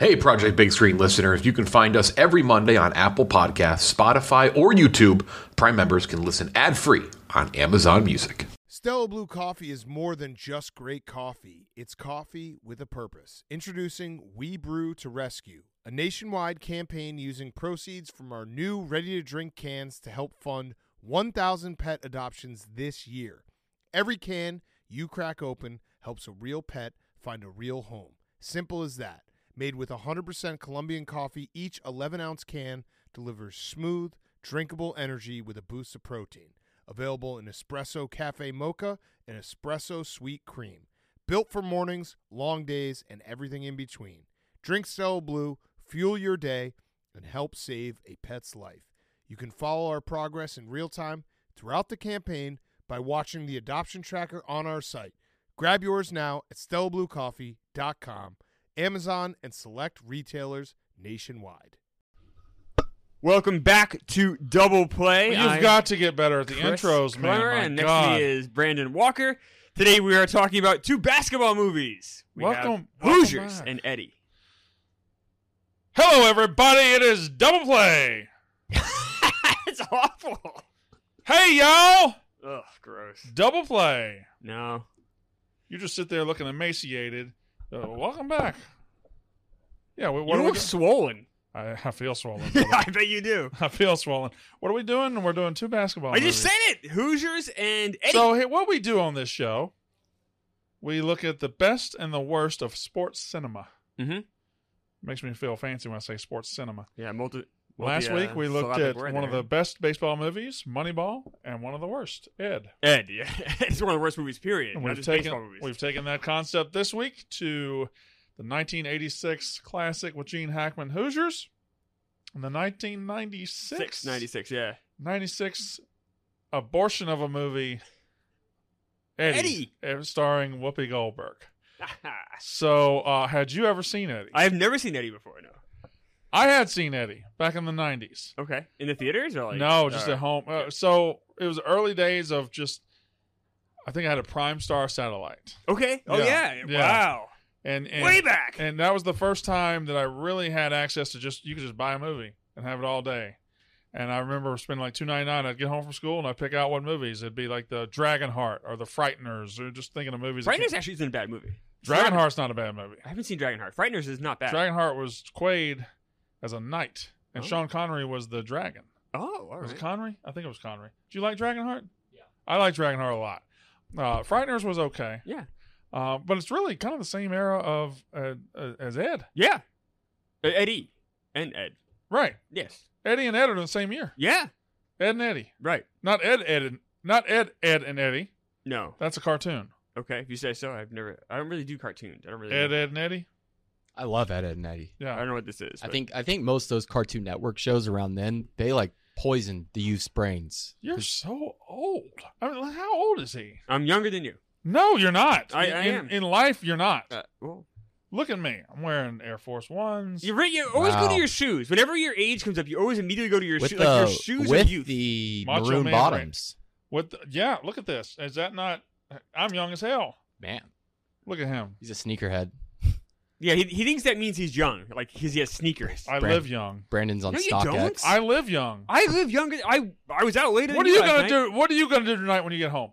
Hey, Project Big Screen listeners, you can find us every Monday on Apple Podcasts, Spotify, or YouTube. Prime members can listen ad-free on Amazon Music. Stella Blue Coffee is more than just great coffee. It's coffee with a purpose. Introducing We Brew to Rescue, a nationwide campaign using proceeds from our new ready-to-drink cans to help fund 1,000 pet adoptions this year. Every can you crack open helps a real pet find a real home. Simple as that. Made with 100% Colombian coffee, each 11-ounce can delivers smooth, drinkable energy with a boost of protein. Available in Espresso Cafe Mocha and Espresso Sweet Cream. Built for mornings, long days, and everything in between. Drink Stella Blue, fuel your day, and help save a pet's life. You can follow our progress in real time throughout the campaign by watching the adoption tracker on our site. Grab yours now at StellaBlueCoffee.com. Amazon, and select retailers nationwide. Welcome back to Double Play. You've got to get better at the Chris intros, man. Clemmer, My and next God. to me is Brandon Walker. Today we are talking about two basketball movies. We Welcome have Hoosiers back. and Eddie. Hello, everybody. It is Double Play. It's awful. Hey, y'all. Ugh, gross. Double Play. No. You just sit there looking emaciated. Welcome back. Yeah, what You are we look doing? swollen. I feel swollen. I bet you do. I feel swollen. What are we doing? We're doing two basketball I just movies. said it. Hoosiers and Eddie. So, hey, what we do on this show, we look at the best and the worst of sports cinema. Mm-hmm. Makes me feel fancy when I say sports cinema. Yeah, Last week, we looked at one of the best baseball movies, Moneyball, and one of the worst, Ed. Ed, yeah. It's one of the worst movies, period. And Not just baseball movies. we've taken that concept this week to the 1986 classic with Gene Hackman, Hoosiers, and the 1996 yeah. 96 abortion of a movie, Eddie. Starring Whoopi Goldberg. So, had you ever seen Eddie? I have never seen Eddie before, no. I had seen Eddie back in the 90s. Okay. In the theaters or like? No, just at home. So it was early days of just, I think I had a Prime Star satellite. Okay. Oh, yeah. Yeah. Wow. And Way back. And that was the first time that I really had access to you could just buy a movie and have it all day. And I remember spending like $2.99. I'd get home from school and I'd pick out what movies. It'd be like the Dragonheart or the Frighteners, or just thinking of movies. Frighteners actually isn't a bad movie. Dragonheart's not a bad movie. I haven't seen Dragonheart. Frighteners is not bad. Dragonheart was Quaid as a knight, and Oh. Sean Connery was the dragon. Oh, all Was it right. Connery? I think it was Connery. Do you like Dragonheart? Yeah. I like Dragonheart a lot. Frighteners was okay. Yeah. But it's really kind of the same era of as Ed. Yeah. Eddie and Ed. Right. Yes. Eddie and Ed are in the same year. Yeah. Ed and Eddie. Right. Not Ed, and Eddie. No. That's a cartoon. Okay. If you say so, I don't really do cartoons. I don't really. Ed, know. Ed, and Eddie. I love Ed, Ed and Eddie. Yeah. I don't know what this is. I but- think most of those Cartoon Network shows around then, they like poisoned the youth's brains. You're so old. I mean, how old is he? I'm younger than you. No, you're not. I am. In life, you're not. Well, Look at me. I'm wearing Air Force Ones. you always go to Wow. your shoes. Whenever your age comes up, you always immediately go to your With shoes. the Like your shoes with of youth. the Macho maroon Man bottoms. Yeah, look at this. Is that not? I'm young as hell. Man, Look at him. he's a sneakerhead. Yeah, he thinks that means he's young, like because he has sneakers. I Brand- live young. Brandon's on No, you StockX. don't. I live young. I live younger. I was out later. What are than you last gonna night. do? What are you gonna do tonight when you get home?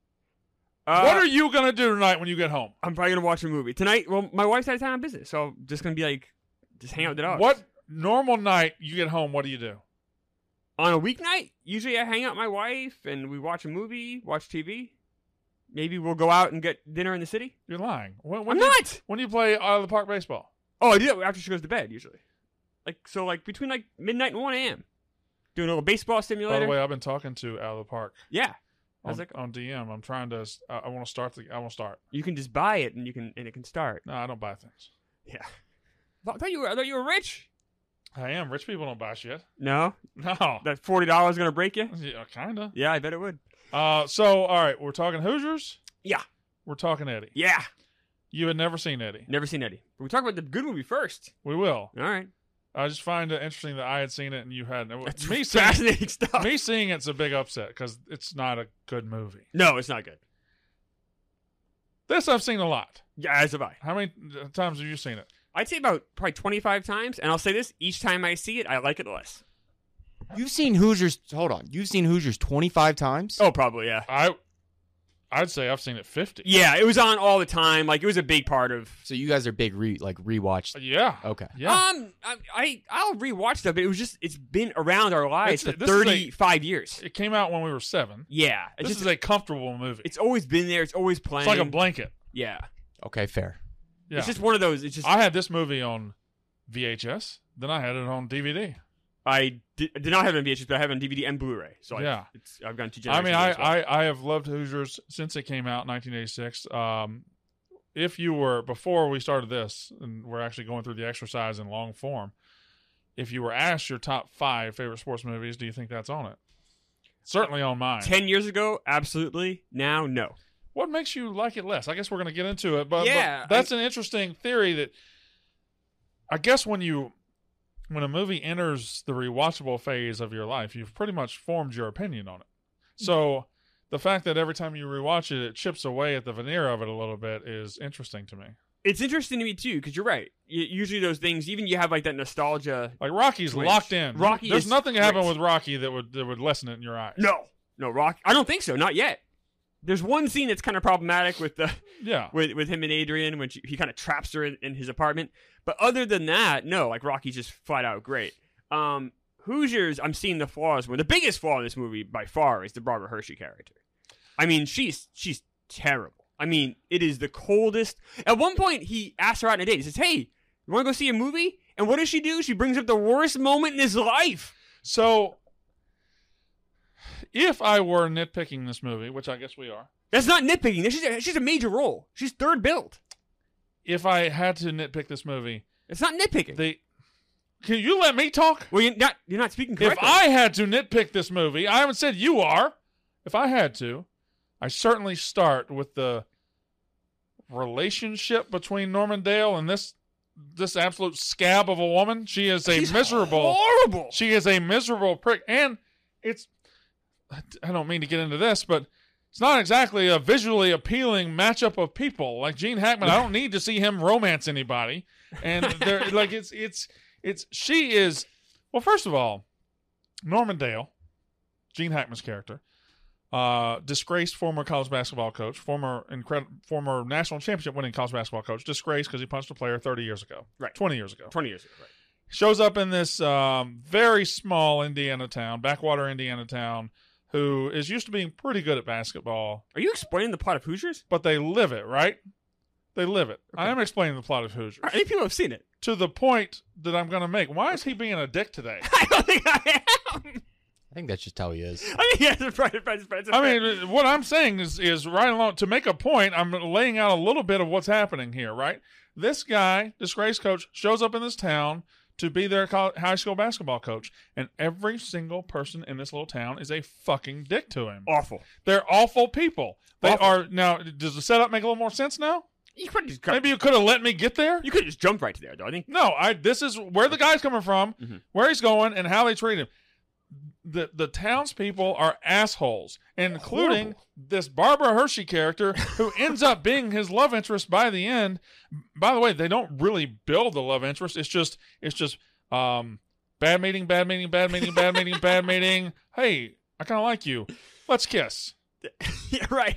What What are you gonna do tonight when you get home? I'm probably gonna watch a movie tonight. Well, my wife's out of town on business, so I'm just gonna be like, just hang out with the dogs. What normal night you get home? What do you do? On a weeknight? Usually, I hang out with my wife and we watch a movie, watch TV. Maybe we'll go out and get dinner in the city. You're lying. When I'm do you- not. When do you play out of the park baseball? Oh, I do that after she goes to bed usually. Like between like midnight and 1 a.m. Doing a little baseball By simulator. the way, I've been talking to out of the park Yeah, I was on, like, on DM. I'm trying to. I want to start. I want to start. you can just buy it and it can start. No, I don't buy things. Yeah. I thought you were rich. I am. Rich people don't buy shit. No, No. that $40 gonna break you. Yeah, kinda. Yeah, I bet it would. So all right, we're talking Hoosiers. Yeah. We're talking Eddie. Yeah. You had never seen Eddie. Never seen Eddie. But we talk about the good movie first. We will. All right. I just find it interesting that I had seen it and you hadn't. That's Me seeing, fascinating stuff. me seeing it's a big upset because it's not a good movie. No, it's not good. This I've seen a lot. Yeah, as have I. How many times have you seen it? I'd say about probably 25 times, and I'll say this: each time I see it, I like it less. You've seen Hoosiers. Hold on. You've seen Hoosiers 25 times? Oh, probably, yeah. I'd say I've seen it 50. Yeah, it was on all the time. Like, it was a big part of. So you guys are big rewatch. Yeah. Okay. Yeah. I'll rewatch stuff, but it's been around our lives for This is 35 years. It came out when we were 7. Yeah, This is a comfortable movie. It's always been there. It's always playing. It's like a blanket. Yeah, Okay, fair. Yeah. it's just one of those. It's just I had this movie on VHS. Then I had it on DVD. I did not have it on VHS, but I have it on DVD and Blu-ray. So Yeah. I've gone 2 I generations. mean, as well. I have loved Hoosiers since it came out in 1986. If you were, before we started this, and we're actually going through the exercise in long form, if you were asked your top 5 favorite sports movies, do you think that's on it? Certainly on mine. 10 years ago, absolutely. Now, no. What makes you like it less? I guess we're going to get into it, but Yeah, that's an interesting theory that I guess when a movie enters the rewatchable phase of your life, you've pretty much formed your opinion on it. So the fact that every time you rewatch it, it chips away at the veneer of it a little bit is interesting to me. It's interesting to me, too, because you're right. Usually those things, even you have like that nostalgia. Like Rocky's Twitch. locked in. Rocky There's is nothing happen great. with Rocky that would lessen it in your eyes. No, Rocky. I don't think so. Not yet. There's one scene that's kind of problematic with the Yeah. with him and Adrian when he kind of traps her in his apartment. But other than that, no. Like Rocky's just flat out great. Hoosiers, I'm seeing the flaws. The biggest flaw in this movie by far is the Barbara Hershey character. I mean, she's terrible. I mean, it is the coldest. At one point, he asks her out on a date. He says, "Hey, you want to go see a movie?" And what does she do? She brings up the worst moment in his life. So if I were nitpicking this movie, which I guess we are, That's not nitpicking. She's a major role. She's third billed. if I had to nitpick this movie, It's not nitpicking. can you let me talk? Well, you're not speaking If correctly. I had to nitpick this movie, I haven't said you are. If I had to, I certainly start with the relationship between Norman Dale and this absolute scab of a woman. She is She's miserable. horrible. She is a miserable prick, and I don't mean to get into this, but it's not exactly a visually appealing matchup of people. Like Gene Hackman, I don't need to see him romance anybody. And they're like she is. Well, first of all, Norman Dale, Gene Hackman's character, disgraced former college basketball coach, former national championship winning college basketball coach, disgraced because he punched a player 30 years ago, Right. 20 years ago. 20 years ago. Right. Shows up in this very small Indiana town, backwater Indiana town, who is used to being pretty good at basketball, Are you explaining the plot of Hoosiers? but they live it, right? They live it. I am explaining the plot of Hoosiers. I think people have seen it. To the point that I'm going to make. Why is he being a dick today? I don't think I am. I think that's just how he is. I mean, yeah, I mean, what I'm saying is right along, to make a point, I'm laying out a little bit of what's happening here, right? This guy, disgraced coach, shows up in this town to be their high school basketball coach, and every single person in this little town is a fucking dick to him. awful. They're awful people. They Awful. are. Now, does the setup make a little more sense now? You could just Maybe you could have let me get there? you could just jump right to there, though. I think No, this is where the guy's coming from, where he's going, and how they treat him. The townspeople are assholes, including Horrible. this Barbara Hershey character who ends up being his love interest by the end. By the way, they don't really build the love interest. It's just bad meeting, bad meeting, bad meeting, bad meeting, bad meeting. Hey, I kind of like you. Let's kiss. yeah, right.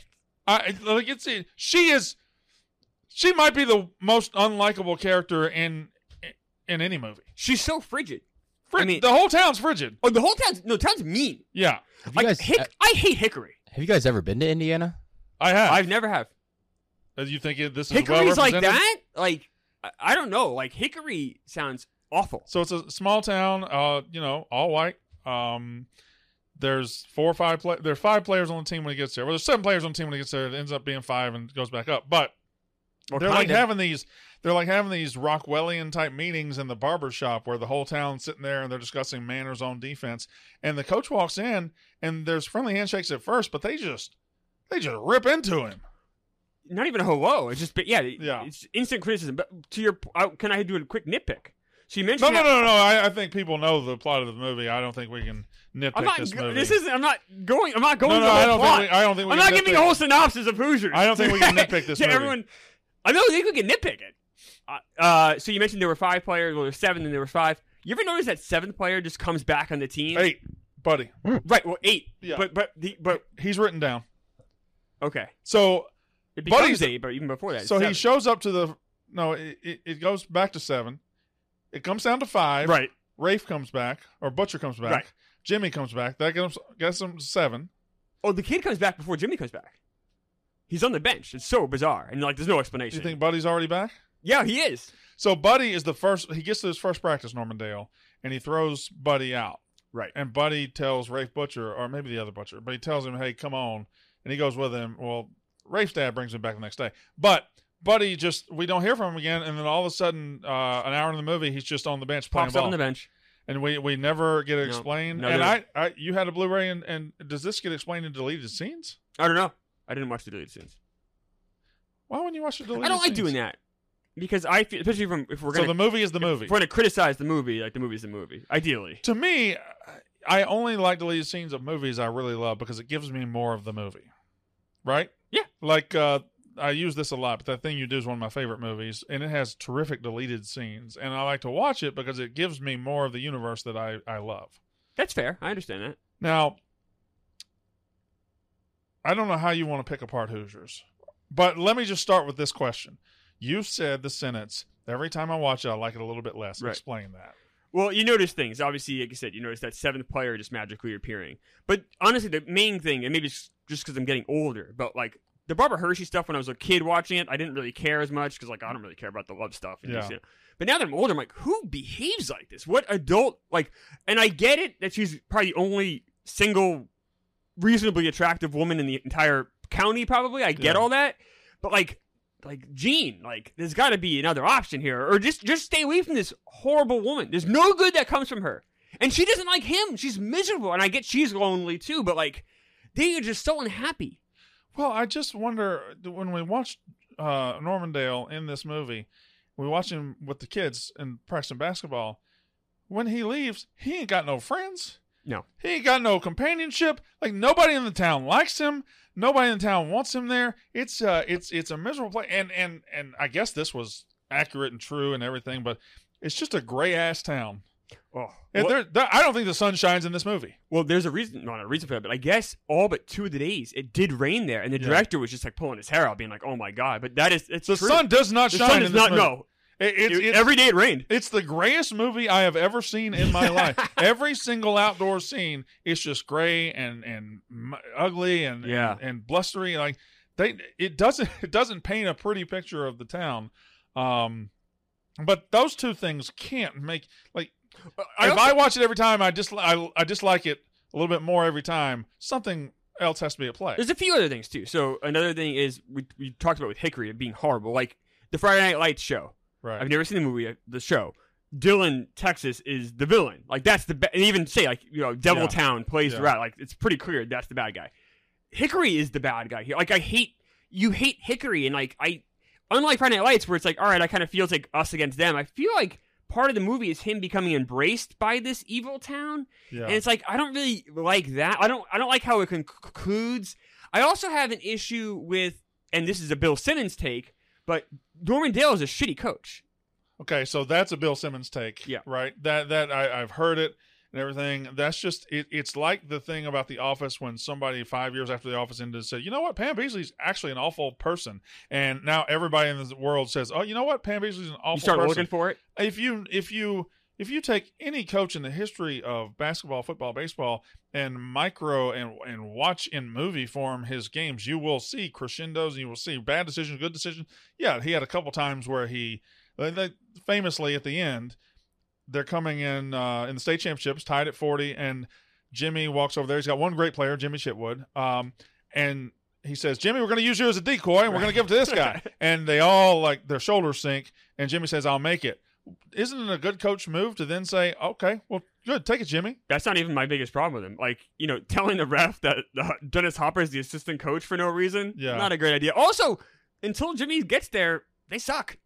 She might be the most unlikable character in any movie. She's so frigid. I mean- the whole town's frigid. Oh, the whole town's mean. Yeah, Have you guys, I hate Hickory. have you guys ever been to Indiana? I have. I've never have. You think this is Hickory's well like represented? that? Like I don't know. Like Hickory sounds awful. So it's a small town, all white. There's 4 or 5 there are 5 players on the team when he gets there. Well, there's 7 players on the team when he gets there. It ends up being 5 and goes back up. But Or they're like kinda. having these Rockwellian type meetings in the barber shop where the whole town's sitting there and they're discussing manners on defense. And the coach walks in and there's friendly handshakes at first, but they just rip into him. Not even a hello. It's just Yeah. It's instant criticism. But to your, can I do a quick nitpick? So you mentioned No. I think people know the plot of the movie. I don't think we can nitpick I'm not. this movie. I'm not going. I'm not going. No, to the I whole don't plot. think I don't think we I'm can not giving nitpick- a whole synopsis of Hoosiers. I don't think we can nitpick this to movie. everyone. I don't think we can nitpick it. So you mentioned there were 5 players. Well, there were 7, and there were 5. You ever notice that 7th player just comes back on the team? 8, Buddy. Right. Well, 8. Yeah. But he's written down. Okay. So It becomes Buddy's 8, but even before that. it's So 7. he shows up to the. No, it goes back to 7. It comes down to 5. Right. Rafe comes back, or Butcher comes back. Right. Jimmy comes back. That gets him to 7. Oh, the kid comes back before Jimmy comes back. He's on the bench. It's so bizarre, and there's no Do explanation. you think Buddy's already back? Yeah, he is. So Buddy is the first. He gets to his first practice, Normandale, and he throws Buddy out. Right. And Buddy tells Rafe Butcher, or maybe the other Butcher, but he tells him, "Hey, come on," and he goes with him. Well, Rafe's dad brings him back the next day, but Buddy we don't hear from him again, and then all of a sudden, an hour in the movie, he's just on the bench playing Pops ball. up on the bench. And we never get it No. explained. No, and I you had a Blu-ray, and does this get explained in deleted scenes? I don't know. I didn't watch the deleted scenes. Why wouldn't you watch the deleted I don't like scenes? doing that because I feel, especially if we're So gonna the movie is the movie. if we're gonna criticize the movie, like the movie's the movie. Ideally, To me, I only like deleted scenes of movies I really love because it gives me more of the movie. Right? Yeah. Like I use this a lot, but That Thing You Do is one of my favorite movies, and it has terrific deleted scenes, and I like to watch it because it gives me more of the universe that I love. that's fair. I understand that. Now, I don't know how you want to pick apart Hoosiers, but let me just start with this question. You said the sentence, every time I watch it, I like it a little bit less. Right. Explain that. Well, you notice things. Obviously, like you said, you notice that 7th player just magically appearing. But honestly, the main thing, and maybe it's just because I'm getting older, but like the Barbara Hershey stuff when I was a kid watching it, I didn't really care as much because like I don't really care about the love stuff. And Yeah. just, But now that I'm older, I'm like, who behaves like this? What adult like? And I get it that she's probably the only single reasonably attractive woman in the entire county. Probably, I get Yeah. all that, but like Gene, like there's got to be another option here, or just stay away from this horrible woman. There's no good that comes from her, and she doesn't like him. She's miserable, and I get she's lonely too, but like they are just so unhappy. Well, I just wonder, when we watched Normandale in this movie, we watch him with the kids and practicing basketball. When he leaves, he ain't got no friends. No. He ain't got no companionship. Like, nobody in the town likes him. Nobody in the town wants him there. It's a miserable place. And I guess this was accurate and true and everything, but it's just a gray ass town. Oh, And I don't think the sun shines in this movie. well, there's a reason, not a reason for that, but I guess all but 2 of the days it did rain there, and the Yeah. director was just like pulling his hair out, being like, "Oh my god!" But it's The true. sun does not The shine sun in does this not movie. know. It's Every day it rained. It's the grayest movie I have ever seen in my life. Every single outdoor scene is just gray and ugly and Yeah. and blustery. Like it doesn't paint a pretty picture of the town. But those two things can't make like. If I watch it every time, I dislike it a little bit more every time. Something else has to be at play. There's a few other things too. So another thing is we talked about with Hickory it being horrible, like the Friday Night Lights show. Right. I've never seen the movie, the show. Dylan Texas is the villain. Like that's and even say like Deviltown plays the rat. Like it's pretty clear that's the bad guy. Hickory is the bad guy here. Like you hate Hickory, and like unlike Friday Night Lights where it's like all right, I kind of feels like us against them. I feel like part of the movie is him becoming embraced by this evil town, Yeah. and it's like I don't really like that. I don't like how it concludes. I also have an issue with, and this is a Bill Simmons take, but Normandale is a shitty coach. Okay, so that's a Bill Simmons take. Yeah. Right. That I've heard it and everything. That's just it's like the thing about The Office when somebody 5 years after The Office ended said, you know what, Pam Beasley's actually an awful person, and now everybody in the world says, oh, you know what, Pam Beasley's an awful You start person. looking for it. If you take any coach in the history of basketball, football, baseball, and micro and watch in movie form his games, you will see crescendos and you will see bad decisions, good decisions. Yeah, he had a couple times where he famously at the end, they're coming in the state championships, tied at 40, and Jimmy walks over there. He's got one great player, Jimmy Chitwood, and he says, Jimmy, we're going to use you as a decoy, and we're going to give it to this guy. And they all, like, their shoulders sink, and Jimmy says, I'll make it. Isn't it a good coach move to then say, okay, well, good, take it, Jimmy? That's not even my biggest problem with him. Like, telling the ref that Dennis Hopper is the assistant coach for no reason, not a great idea. Also, until Jimmy gets there, they suck.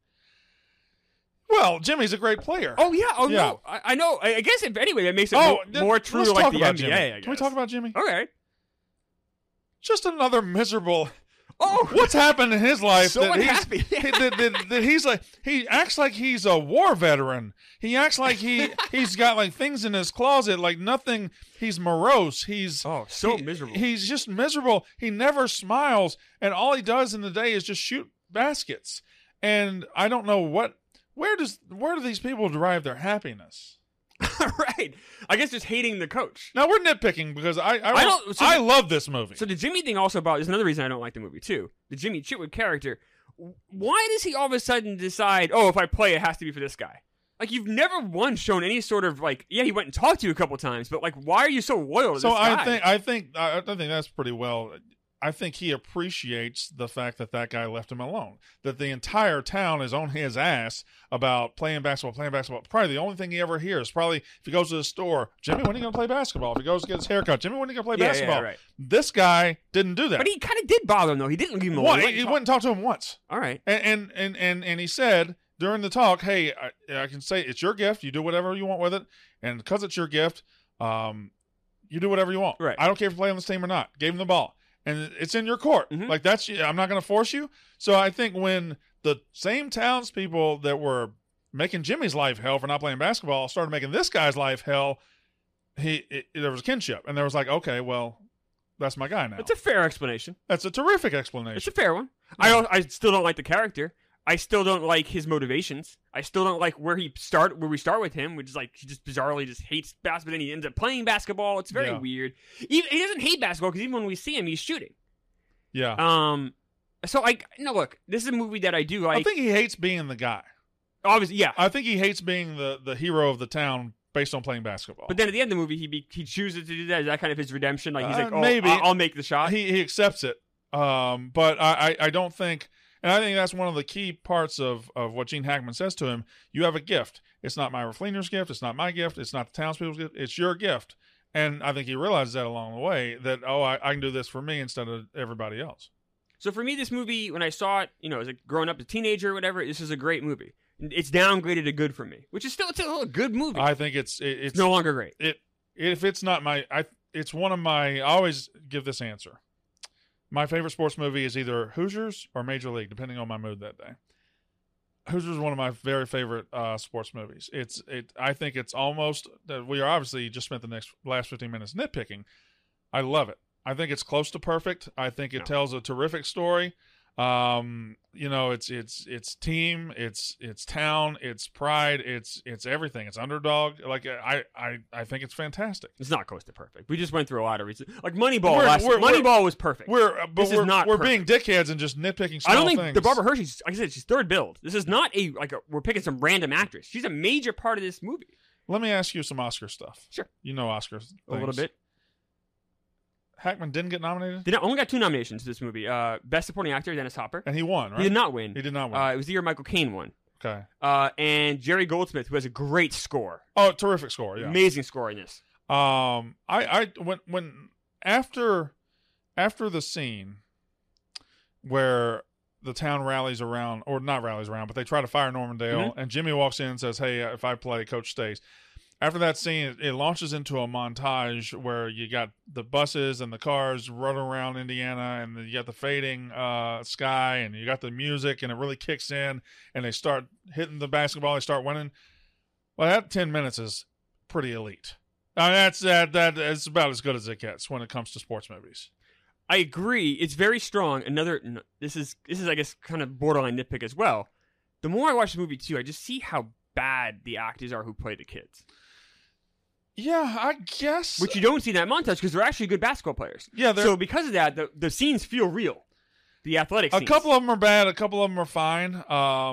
Well, Jimmy's a great player. Oh, yeah. Oh, Yeah. no. I know. I guess, if anyway, that makes it more true let's to like talk the about NBA, Jimmy. I guess. Can we talk about Jimmy? Okay. Just another miserable. Oh, What's happened in his life So that unhappy. that he's like, he acts like he's a war veteran. He acts like he's got like things in his closet, like nothing. He's morose. so miserable. He's just miserable. He never smiles, and all he does in the day is just shoot baskets. And I don't know where do these people derive their happiness? Right. I guess just hating the coach. Now we're nitpicking because don't- so I love this movie. So the Jimmy thing also is another reason I don't like the movie too. The Jimmy Chitwood character. Why does he all of a sudden decide, oh, if I play, it has to be for this guy? Like, you've never once shown any sort of, like, yeah, he went and talked to you a couple times, but, like, why are you so loyal to this guy? I think that's pretty well. I think he appreciates the fact that guy left him alone. That the entire town is on his ass about playing basketball. Probably the only thing he ever hears. Probably if he goes to the store, Jimmy, when are you going to play basketball? If he goes to get his haircut, Jimmy, when are you going to play basketball? Yeah, right. This guy didn't do that. But he kind of did bother him, though. He didn't leave him alone. He wouldn't talk to him once. All right. And he said during the talk, hey, I can say it's your gift. You do whatever you want with it. And because it's your gift, you do whatever you want. Right. I don't care if you play on this team or not. Gave him the ball. And it's in your court. Mm-hmm. Like, I'm not going to force you. So I think when the same townspeople that were making Jimmy's life hell for not playing basketball started making this guy's life hell, there was a kinship. And there was like, okay, well, that's my guy now. It's a fair explanation. That's a terrific explanation. It's a fair one. Yeah. I still don't like the character. I still don't like his motivations. I still don't like where we start with him, which is like he just bizarrely just hates basketball, then he ends up playing basketball. It's very weird. He doesn't hate basketball because even when we see him, he's shooting. Yeah. So look, this is a movie that I do like. I think he hates being the guy. Obviously, yeah. I think he hates being the hero of the town based on playing basketball. But then at the end of the movie, he chooses to do that. Is that kind of his redemption? Like he's like, oh, maybe I'll make the shot. He accepts it. But I don't think. And I think that's one of the key parts of what Gene Hackman says to him. You have a gift. It's not Myra Fleener's gift. It's not my gift. It's not the townspeople's gift. It's your gift. And I think he realizes that along the way that, I can do this for me instead of everybody else. So for me, this movie, when I saw it, as a growing up, a teenager or whatever, this is a great movie. It's downgraded to good for me, which is still a good movie. I think it's no longer great. If it's not it's one of my. I always give this answer. My favorite sports movie is either Hoosiers or Major League, depending on my mood that day. Hoosiers is one of my very favorite sports movies. I think it's almost. We are obviously just spent the last 15 minutes nitpicking. I love it. I think it's close to perfect. I think it tells a terrific story. It's team, it's town, it's pride, it's everything. It's underdog. Like I think it's fantastic. It's not close to perfect. We just went through a lot of reasons. Like Moneyball. Moneyball was perfect. We're being dickheads and just nitpicking small things. I don't think the Barbara Hershey. Like I said, she's third billed. This is not we're picking some random actress. She's a major part of this movie. Let me ask you some Oscar stuff. Sure. Oscar things. A little bit. Hackman didn't get nominated? Only got 2 nominations for this movie. Best Supporting Actor, Dennis Hopper. And he won, right? He did not win. It was the year Michael Caine won. Okay. And Jerry Goldsmith, who has a great score. Oh, terrific score, yeah. Amazing score in this. When after the scene where the town rallies around, or not rallies around, but they try to fire Normandale, and Jimmy walks in and says, hey, if I play, Coach stays. After that scene, it launches into a montage where you got the buses and the cars running around Indiana, and you got the fading sky, and you got the music, and it really kicks in, and they start hitting the basketball, they start winning. Well, that 10 minutes is pretty elite. That's about as good as it gets when it comes to sports movies. I agree. It's very strong. This is I guess kind of borderline nitpick as well. The more I watch the movie too, I just see how bad the actors are who play the kids. Yeah, I guess. Which you don't see in that montage because they're actually good basketball players. Yeah, so because of that, the scenes feel real. The athletic scenes. A couple of them are bad. A couple of them are fine.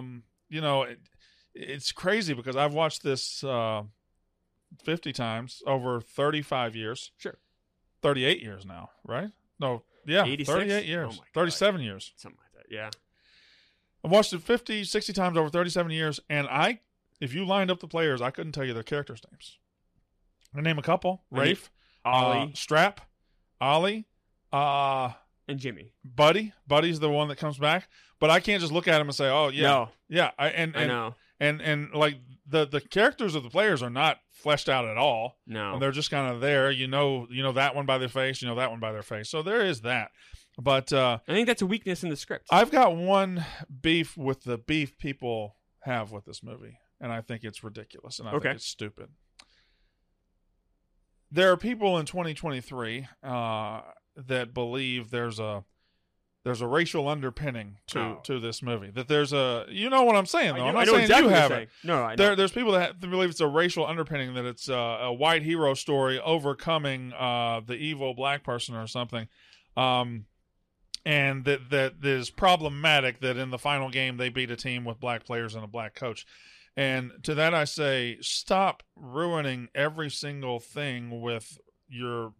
It's crazy because I've watched this 50 times over 35 years. Sure. 38 years now, right? No, yeah, 86? 38 years. Oh 37 years. Something like that, yeah. I've watched it 50, 60 times over 37 years, and if you lined up the players, I couldn't tell you their characters' names. I name a couple. Rafe, Ollie, Strap, Ollie, and Jimmy. Buddy's the one that comes back, but I can't just look at him and say, "Oh yeah, no. yeah." I know. And like the characters of the players are not fleshed out at all. No, and they're just kind of there. You know that one by their face. You know that one by their face. So there is that. But I think that's a weakness in the script. I've got one beef with the beef people have with this movie, and I think it's ridiculous, and I think it's stupid. There are people in 2023 that believe there's a racial underpinning to this movie. That there's a, you know what I'm saying though. I'm not saying exactly you have it. No, I know. There's people that believe it's a racial underpinning, that it's a white hero story overcoming the evil black person or something. And that is problematic that in the final game they beat a team with black players and a black coach. And to that I say, stop ruining every single thing with your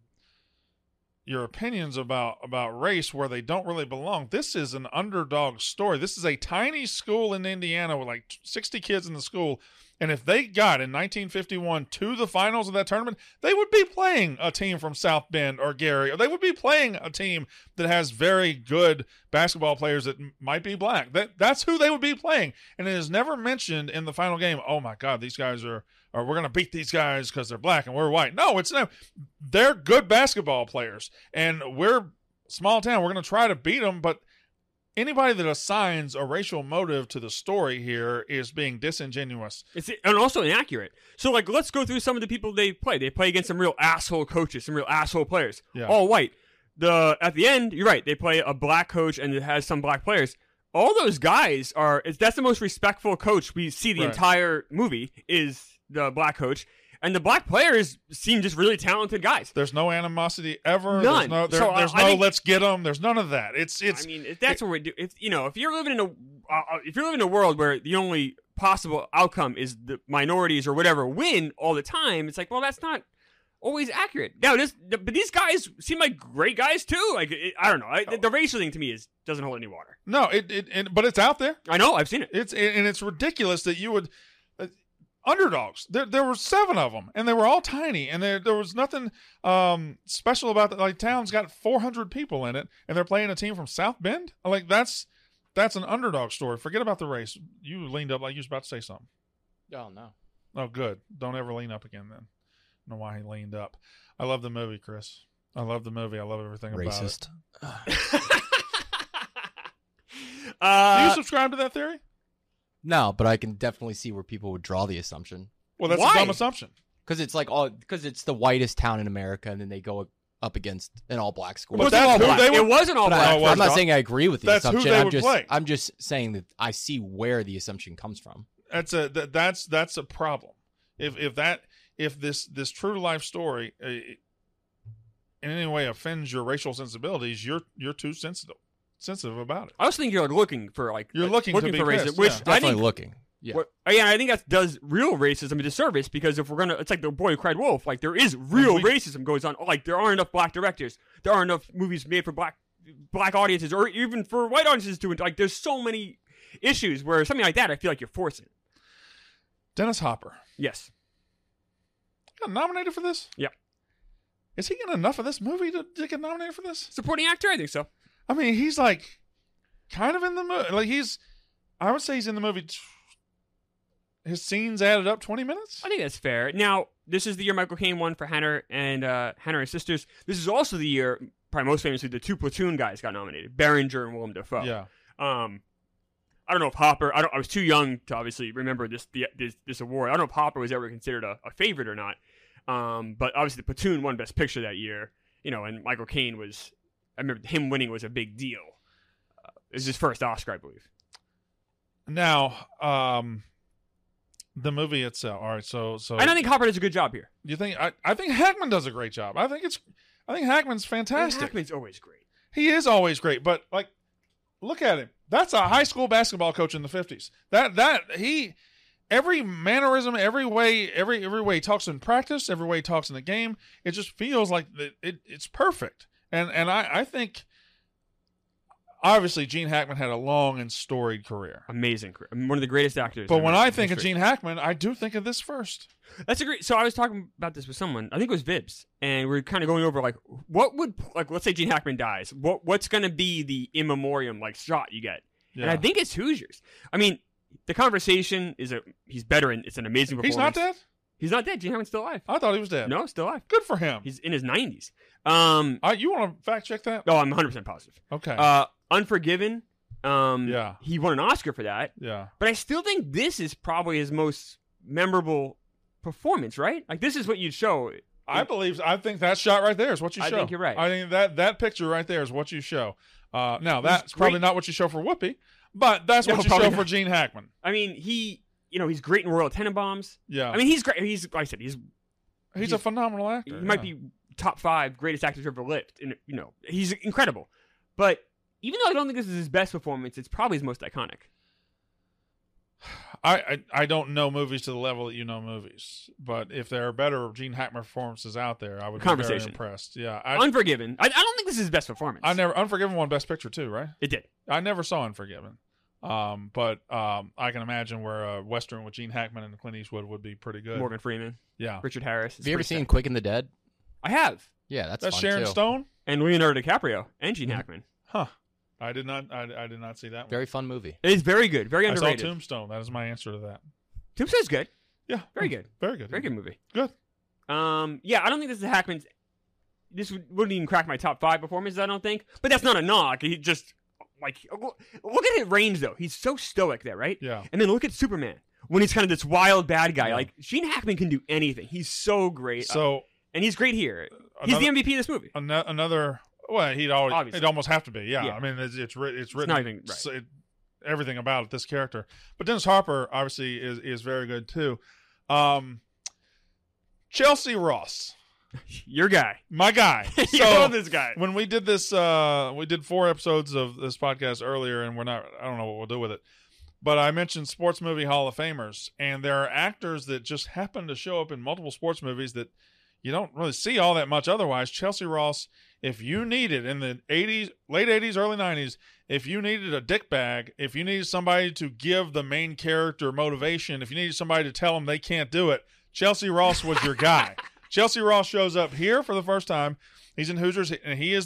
opinions about race where they don't really belong. This is an underdog story. This is a tiny school in Indiana with like 60 kids in the school. And if they got in 1951 to the finals of that tournament, they would be playing a team from South Bend or Gary, or they would be playing a team that has very good basketball players that might be black. That's who they would be playing. And it is never mentioned in the final game, oh my God, these guys or we're going to beat these guys because they're black and we're white. No, it's not. They're good basketball players. And we're small town. We're going to try to beat them, but anybody that assigns a racial motive to the story here is being disingenuous. And also inaccurate. So, like, let's go through some of the people they play. They play against some real asshole coaches, some real asshole players, all white. At the end, you're right, they play a black coach and it has some black players. All those guys that's the most respectful coach we see the entire movie is the black coach. And the black players seem just really talented guys. There's no animosity ever. None. There's no let's get them. There's none of that. It's. I mean, that's what we do. If you're living in a world where the only possible outcome is the minorities or whatever win all the time, it's like, well, that's not always accurate. Now, but these guys seem like great guys too. Like, I don't know. The racial thing to me doesn't hold any water. No, but it's out there. I know. I've seen it. It's ridiculous that you would. Underdogs. There were 7 of them, and they were all tiny, and there was nothing special about that. Like, town's got 400 people in it, and they're playing a team from South Bend. Like, that's an underdog story. Forget about the race. You leaned up like you was about to say something. Oh, no. Oh, good. Don't ever lean up again then. I don't know why he leaned up. I love the movie, Chris. I love the movie. I love everything about it. Racist. Do you subscribe to that theory? No, but I can definitely see where people would draw the assumption. Well, that's Why? a dumb assumption. Because it's because it's the whitest town in America, and then they go up against an all-black school. But that's who they would. It wasn't all But black. I'm not saying I agree with the That's who assumption. they would play. I'm just saying that I see where the assumption comes from. That's a problem. If this true to life story in any way offends your racial sensibilities, you're too sensitive about it. I also think you're looking for looking to be for racism, pissed, which yeah. I Definitely think looking. Yeah. I think that does real racism a disservice, because if we're gonna, it's like The Boy Who Cried Wolf. Like, there is real racism goes on. Like, there aren't enough black directors. There aren't enough movies made for black audiences, or even for white audiences to. Like, there's so many issues where something like that, I feel like you're forcing. Dennis Hopper Yes. got nominated for this? Yep. Is he getting enough of this movie to get nominated for this? Supporting actor, I think so. I mean, he's like kind of in the movie. Like, I would say he's in the movie. His scenes added up 20 minutes? I think that's fair. Now, this is the year Michael Caine won for Hannah and Sisters. This is also the year, probably most famously, the 2 Platoon guys got nominated, Berenger and Willem Dafoe. Yeah. I don't know if Hopper. I was too young to obviously remember this award. I don't know if Hopper was ever considered a favorite or not. But obviously, the Platoon won Best Picture that year. And Michael Caine was. I remember him winning was a big deal. It was his first Oscar, I believe. Now, the movie itself. All right, so and I think Hopper does a good job here. You think? I think Hackman does a great job. I think Hackman's fantastic. Hackman's always great. He is always great, but like, look at him. That's a high school basketball coach in the 50s. Every mannerism, every way he talks in practice, every way he talks in the game, it just feels like it's perfect. And I think obviously Gene Hackman had a long and storied career. Amazing career. One of the greatest actors. But when I think of Gene Hackman, I do think of this first. That's a great. So I was talking about this with someone. I think it was Vibs, and we were kind of going over what would let's say Gene Hackman dies. What's going to be the in memoriam shot you get? Yeah. And I think it's Hoosiers. I mean, the conversation is he's better, and it's an amazing performance. He's not dead? He's not dead. Gene Hackman's still alive. I thought he was dead. No, still alive. Good for him. He's in his 90s. You want to fact check that? Oh, I'm 100% positive. Okay. Unforgiven. Yeah. He won an Oscar for that. Yeah. But I still think this is probably his most memorable performance, right? Like, this is what you'd show. I think that shot right there is what you show. I think you're right. I think that picture right there is what you show. Now, that's great. probably not what you show for Whoopi, but that's what you probably show not. for Gene Hackman. I mean, he's great in Royal Tenenbaums. Yeah. I mean, he's great. He's, like I said, He's a phenomenal actor. He might be top 5 greatest actors ever lived. And, he's incredible. But even though I don't think this is his best performance, it's probably his most iconic. I don't know movies to the level that you know movies, but if there are better Gene Hackman performances out there, I would be very impressed. Yeah, Unforgiven. I don't think this is his best performance. Unforgiven won Best Picture too, right? It did. I never saw Unforgiven, but I can imagine where a Western with Gene Hackman and Clint Eastwood would be pretty good. Morgan Freeman. Yeah. Richard Harris. Have you ever seen Quick and the Dead? I have. Yeah, that's fun Sharon too. Stone And Leonardo DiCaprio and Gene Hackman. Huh. I did not see that one. Very fun movie. It is very good. Very I underrated. saw Tombstone. That is my answer to that. Tombstone's good. Yeah. Very good. Very good. Very good movie. Good. Yeah, I don't think this is Hackman's. This wouldn't even crack my top 5 performances, I don't think. But that's not a knock. He just, look at his range, though. He's so stoic there, right? Yeah. And then look at Superman. When he's kind of this wild bad guy. Yeah. Like, Gene Hackman can do anything. He's so great. So. And he's great here. He's the MVP of this movie. Another. Well, he'd almost have to be. Yeah. Yeah. I mean, it's written. not even right. So everything about it, this character. But Dennis Hopper obviously is very good too. Chelsea Ross, Your guy. my guy. You love this guy. When we did this, we did 4 episodes of this podcast earlier, and I don't know what we'll do with it. But I mentioned Sports Movie Hall of Famers, and there are actors that just happen to show up in multiple sports movies that you don't really see all that much otherwise. Chelsea Ross, if you needed in the 80s, late 80s, early 90s, if you needed a dick bag, if you needed somebody to give the main character motivation, if you needed somebody to tell them they can't do it, Chelsea Ross was your guy. Chelsea Ross shows up here for the first time. He's in Hoosiers, and he is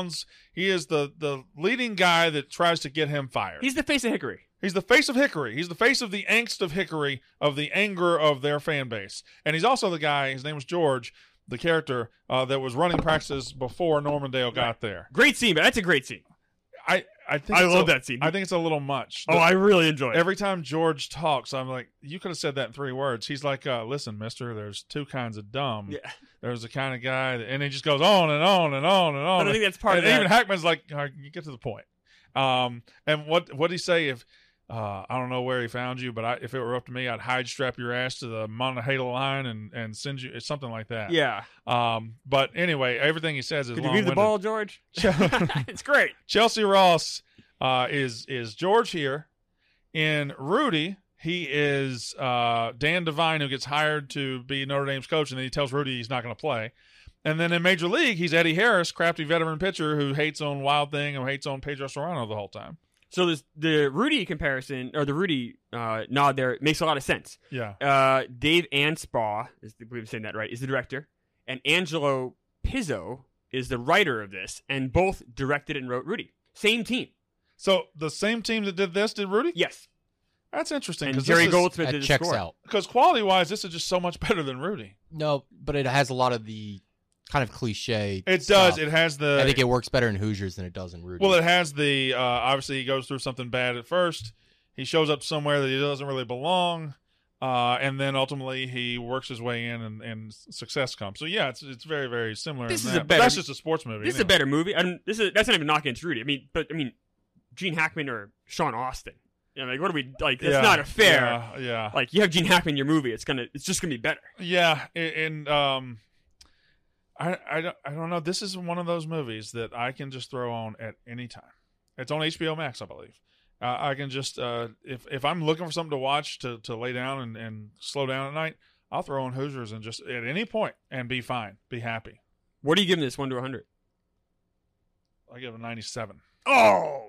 the leading guy that tries to get him fired. He's the face of Hickory. He's the face of Hickory. He's the face of the angst of Hickory, of the anger of their fan base. And he's also the guy, his name was George, the character that was running practices before Normandale got there. Great scene, but that's a great scene. I think I love that scene. I think it's a little much. I really enjoy it. Every time George talks, I'm like, you could have said that in 3 words. He's like, listen, mister, there's 2 kinds of dumb. Yeah. There's the kind of guy that, and he just goes on and on and on and on. But I think that's part of and that. even Hackman's like, all right, you get to the point. And what'd he say if, I don't know where he found you, but if it were up to me, I'd hide strap your ass to the Monongahela line and send you. It's something like that. Yeah. But anyway, everything he says is Could you leave the ball, George? It's great. Chelsea Ross is George here. In Rudy, he is Dan Devine, who gets hired to be Notre Dame's coach, and then he tells Rudy he's not going to play. And then in Major League, he's Eddie Harris, crafty veteran pitcher who hates on Wild Thing and hates on Pedro Serrano the whole time. So the Rudy comparison, or the Rudy nod there, makes a lot of sense. Yeah. Dave Anspaugh, I believe I'm saying that right, is the director, and Angelo Pizzo is the writer of this, and both directed and wrote Rudy. Same team. So the same team that did this did Rudy? Yes. That's interesting. And Jerry Goldsmith That did the checks score. out. Because quality-wise, this is just so much better than Rudy. No, but it has a lot of the kind of cliche. It stuff. does. It has the... I think it works better in Hoosiers than it does in Rudy. Well, it has the... obviously, he goes through something bad at first. He shows up somewhere that he doesn't really belong. And then ultimately he works his way in and success comes. So, yeah, it's very, very similar. This in is that. a But better- that's just a sports movie. This is a better movie. That's not even knocking against Rudy. I mean, Gene Hackman or Sean Austin. You know, like, what are we like? That's not a fair. Yeah. Like, you have Gene Hackman in your movie, it's just gonna be better. Yeah, and I don't know. This is one of those movies that I can just throw on at any time. It's on HBO Max, I believe. I can just if I'm looking for something to watch to lay down and slow down at night, I'll throw on Hoosiers and just at any point and be fine, be happy. What are you giving this 1 to 100? I give it a 97. Oh,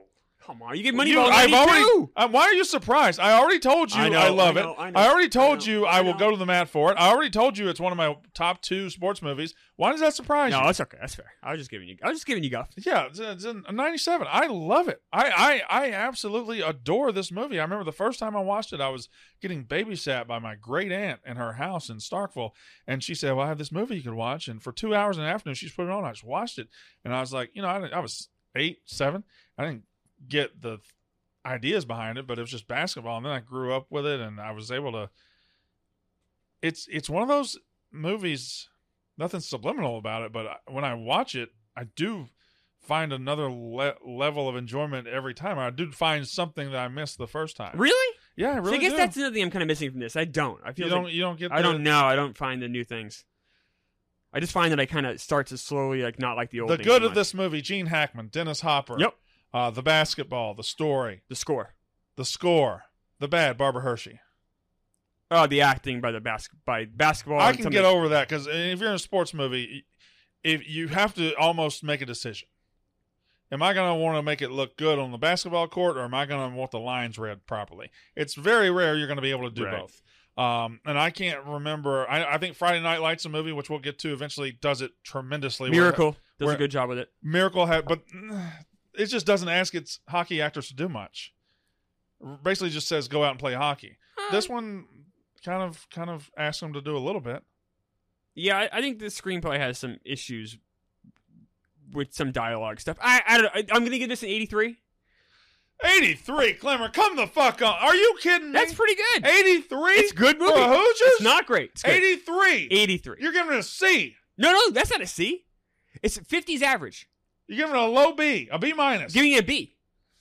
Come on, you get Moneyball 92. Why are you surprised? I already told you I love it. I already told you I will go to the mat for it. I already told you it's one of my top 2 sports movies. Why does that surprise you? No, that's okay. That's fair. I was just giving you guff. Yeah, it's a 97. I love it. I absolutely adore this movie. I remember the first time I watched it, I was getting babysat by my great aunt in her house in Starkville, and she said, "Well, I have this movie you could watch." And for 2 hours in the afternoon, she's put it on. I just watched it, and I was like, I was 8, 7. I didn't get the ideas behind it, but it was just basketball, and then I grew up with it, and I was able to. It's one of those movies. Nothing subliminal about it, but when I watch it, I do find another level of enjoyment every time. I do find something that I missed the first time. Really? Yeah, I really do. So I guess that's another thing I'm kind of missing from this. I don't. I feel you don't get. I don't know. I don't find the new things. I just find that I kind of start to slowly not like the old. The things good so of this movie: Gene Hackman, Dennis Hopper. Yep. The basketball, the story, the score. The bad, Barbara Hershey. Oh, the acting by basketball. I can get over that because if you're in a sports movie, if you have to almost make a decision. Am I going to want to make it look good on the basketball court, or am I going to want the lines read properly? It's very rare you're going to be able to do both. And I can't remember. I think Friday Night Lights, a movie, which we'll get to eventually, does it tremendously. Miracle does a good job with it. Miracle but it just doesn't ask its hockey actors to do much. Basically just says go out and play hockey. This one kind of asks them to do a little bit. Yeah, I think the screenplay has some issues with some dialogue stuff. I'm going to give this an 83. 83, Clemmer, come the fuck on. Are you kidding me? That's pretty good. 83? It's a good movie. For Hoosiers? It's not great. It's good. 83. 83. You're giving it a C. No, that's not a C. It's 50's average. You're giving it a low B, a B minus. Giving it a B.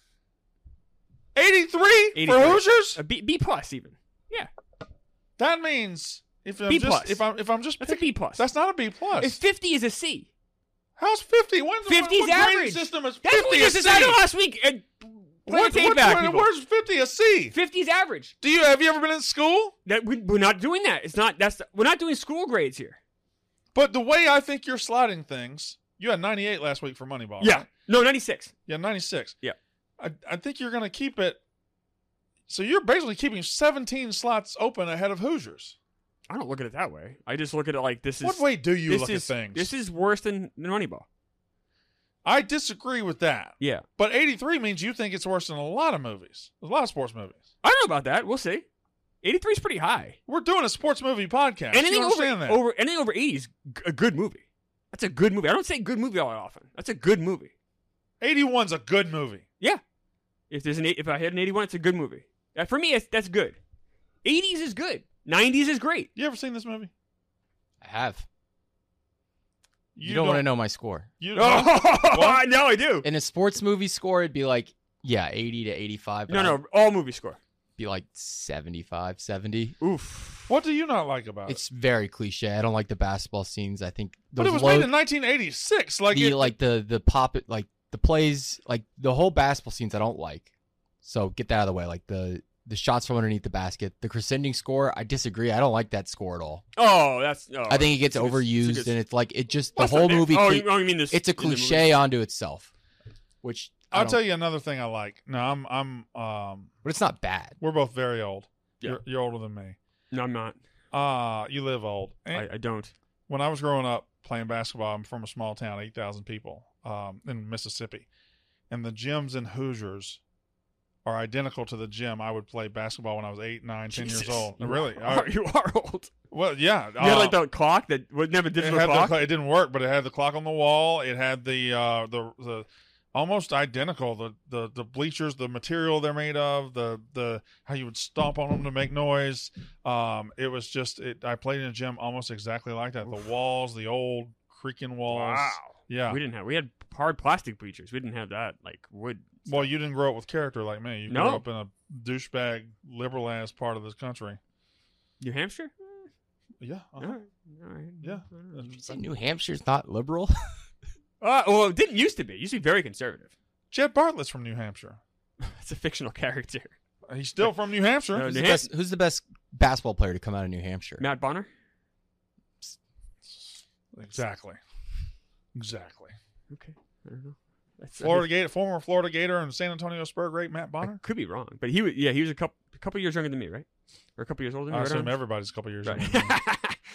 83 for Hoosiers? A B plus even. Yeah. That means if I'm B just plus. if I'm just That's a B plus. That's not a B plus. If 50 is a C. How's 50? 50's average. System is 50 That's what we just decided last week. Where's 50 a C? 50's average. Have you ever been in school? We're not doing that. We're not doing school grades here. But the way I think you're slotting things, you had 98 last week for Moneyball. Yeah. Right? No, 96. Yeah, 96. Yeah. I think you're going to keep it. So you're basically keeping 17 slots open ahead of Hoosiers. I don't look at it that way. I just look at it like this is. What way do you look at things? This is worse than Moneyball. I disagree with that. Yeah. But 83 means you think it's worse than a lot of movies. A lot of sports movies. I don't know about that. We'll see. 83 is pretty high. We're doing a sports movie podcast. Anything you understand anything over 80 is a good movie. That's a good movie. I don't say good movie all that often. That's a good movie. 81's a good movie. Yeah. If I had an 81, it's a good movie. For me, that's good. 80s is good. 90s is great. You ever seen this movie? I have. You don't want to know my score. You Now I do. In a sports movie score, it'd be like, 80 to 85. But No, all movie score. Be like 75, 70. Oof. What do you not like about it? It's very cliche. I don't like the basketball scenes. I think but it was made in 1986. The pop, like the plays, like the whole basketball scenes I don't like. So get that out of the way. Like the shots from underneath the basket, the crescending score. I disagree. I don't like that score at all. Oh, I think it gets overused, and it's like the whole movie. You mean this? It's a cliche onto itself, which I'll tell you another thing I like. No, I'm but it's not bad. We're both very old. Yeah. You're older than me. No, I'm not. You live old. I don't. When I was growing up playing basketball, I'm from a small town, 8,000 people, in Mississippi, and the gyms in Hoosiers are identical to the gym I would play basketball when I was 8, 9, 10 years old. Really? You are old. Well, yeah. You had like the clock that would never digital clock? It didn't work, but it had the clock on the wall. It had the almost identical, the bleachers, the material they're made of, the how you would stomp on them to make noise. It was just, I played in a gym almost exactly like that. The walls, the old creaking walls. Wow. Yeah. We had hard plastic bleachers. We didn't have that, like wood. Well, you didn't grow up with character like me. You grew up in a douchebag, liberal-ass part of this country. New Hampshire? Yeah. All right. Yeah. Did you say New Hampshire's not liberal? Well, it didn't used to be. It used to be very conservative. Jed Bartlett's from New Hampshire. It's a fictional character. He's still from New Hampshire. No, Who's the best basketball player to come out of New Hampshire? Matt Bonner? Exactly. Okay. I don't know. Former Florida Gator and San Antonio Spur great Matt I Bonner. could be wrong, but he was a couple years younger than me, right? Or a couple years older than me. I right assume on? everybody's a couple years Right. younger than me.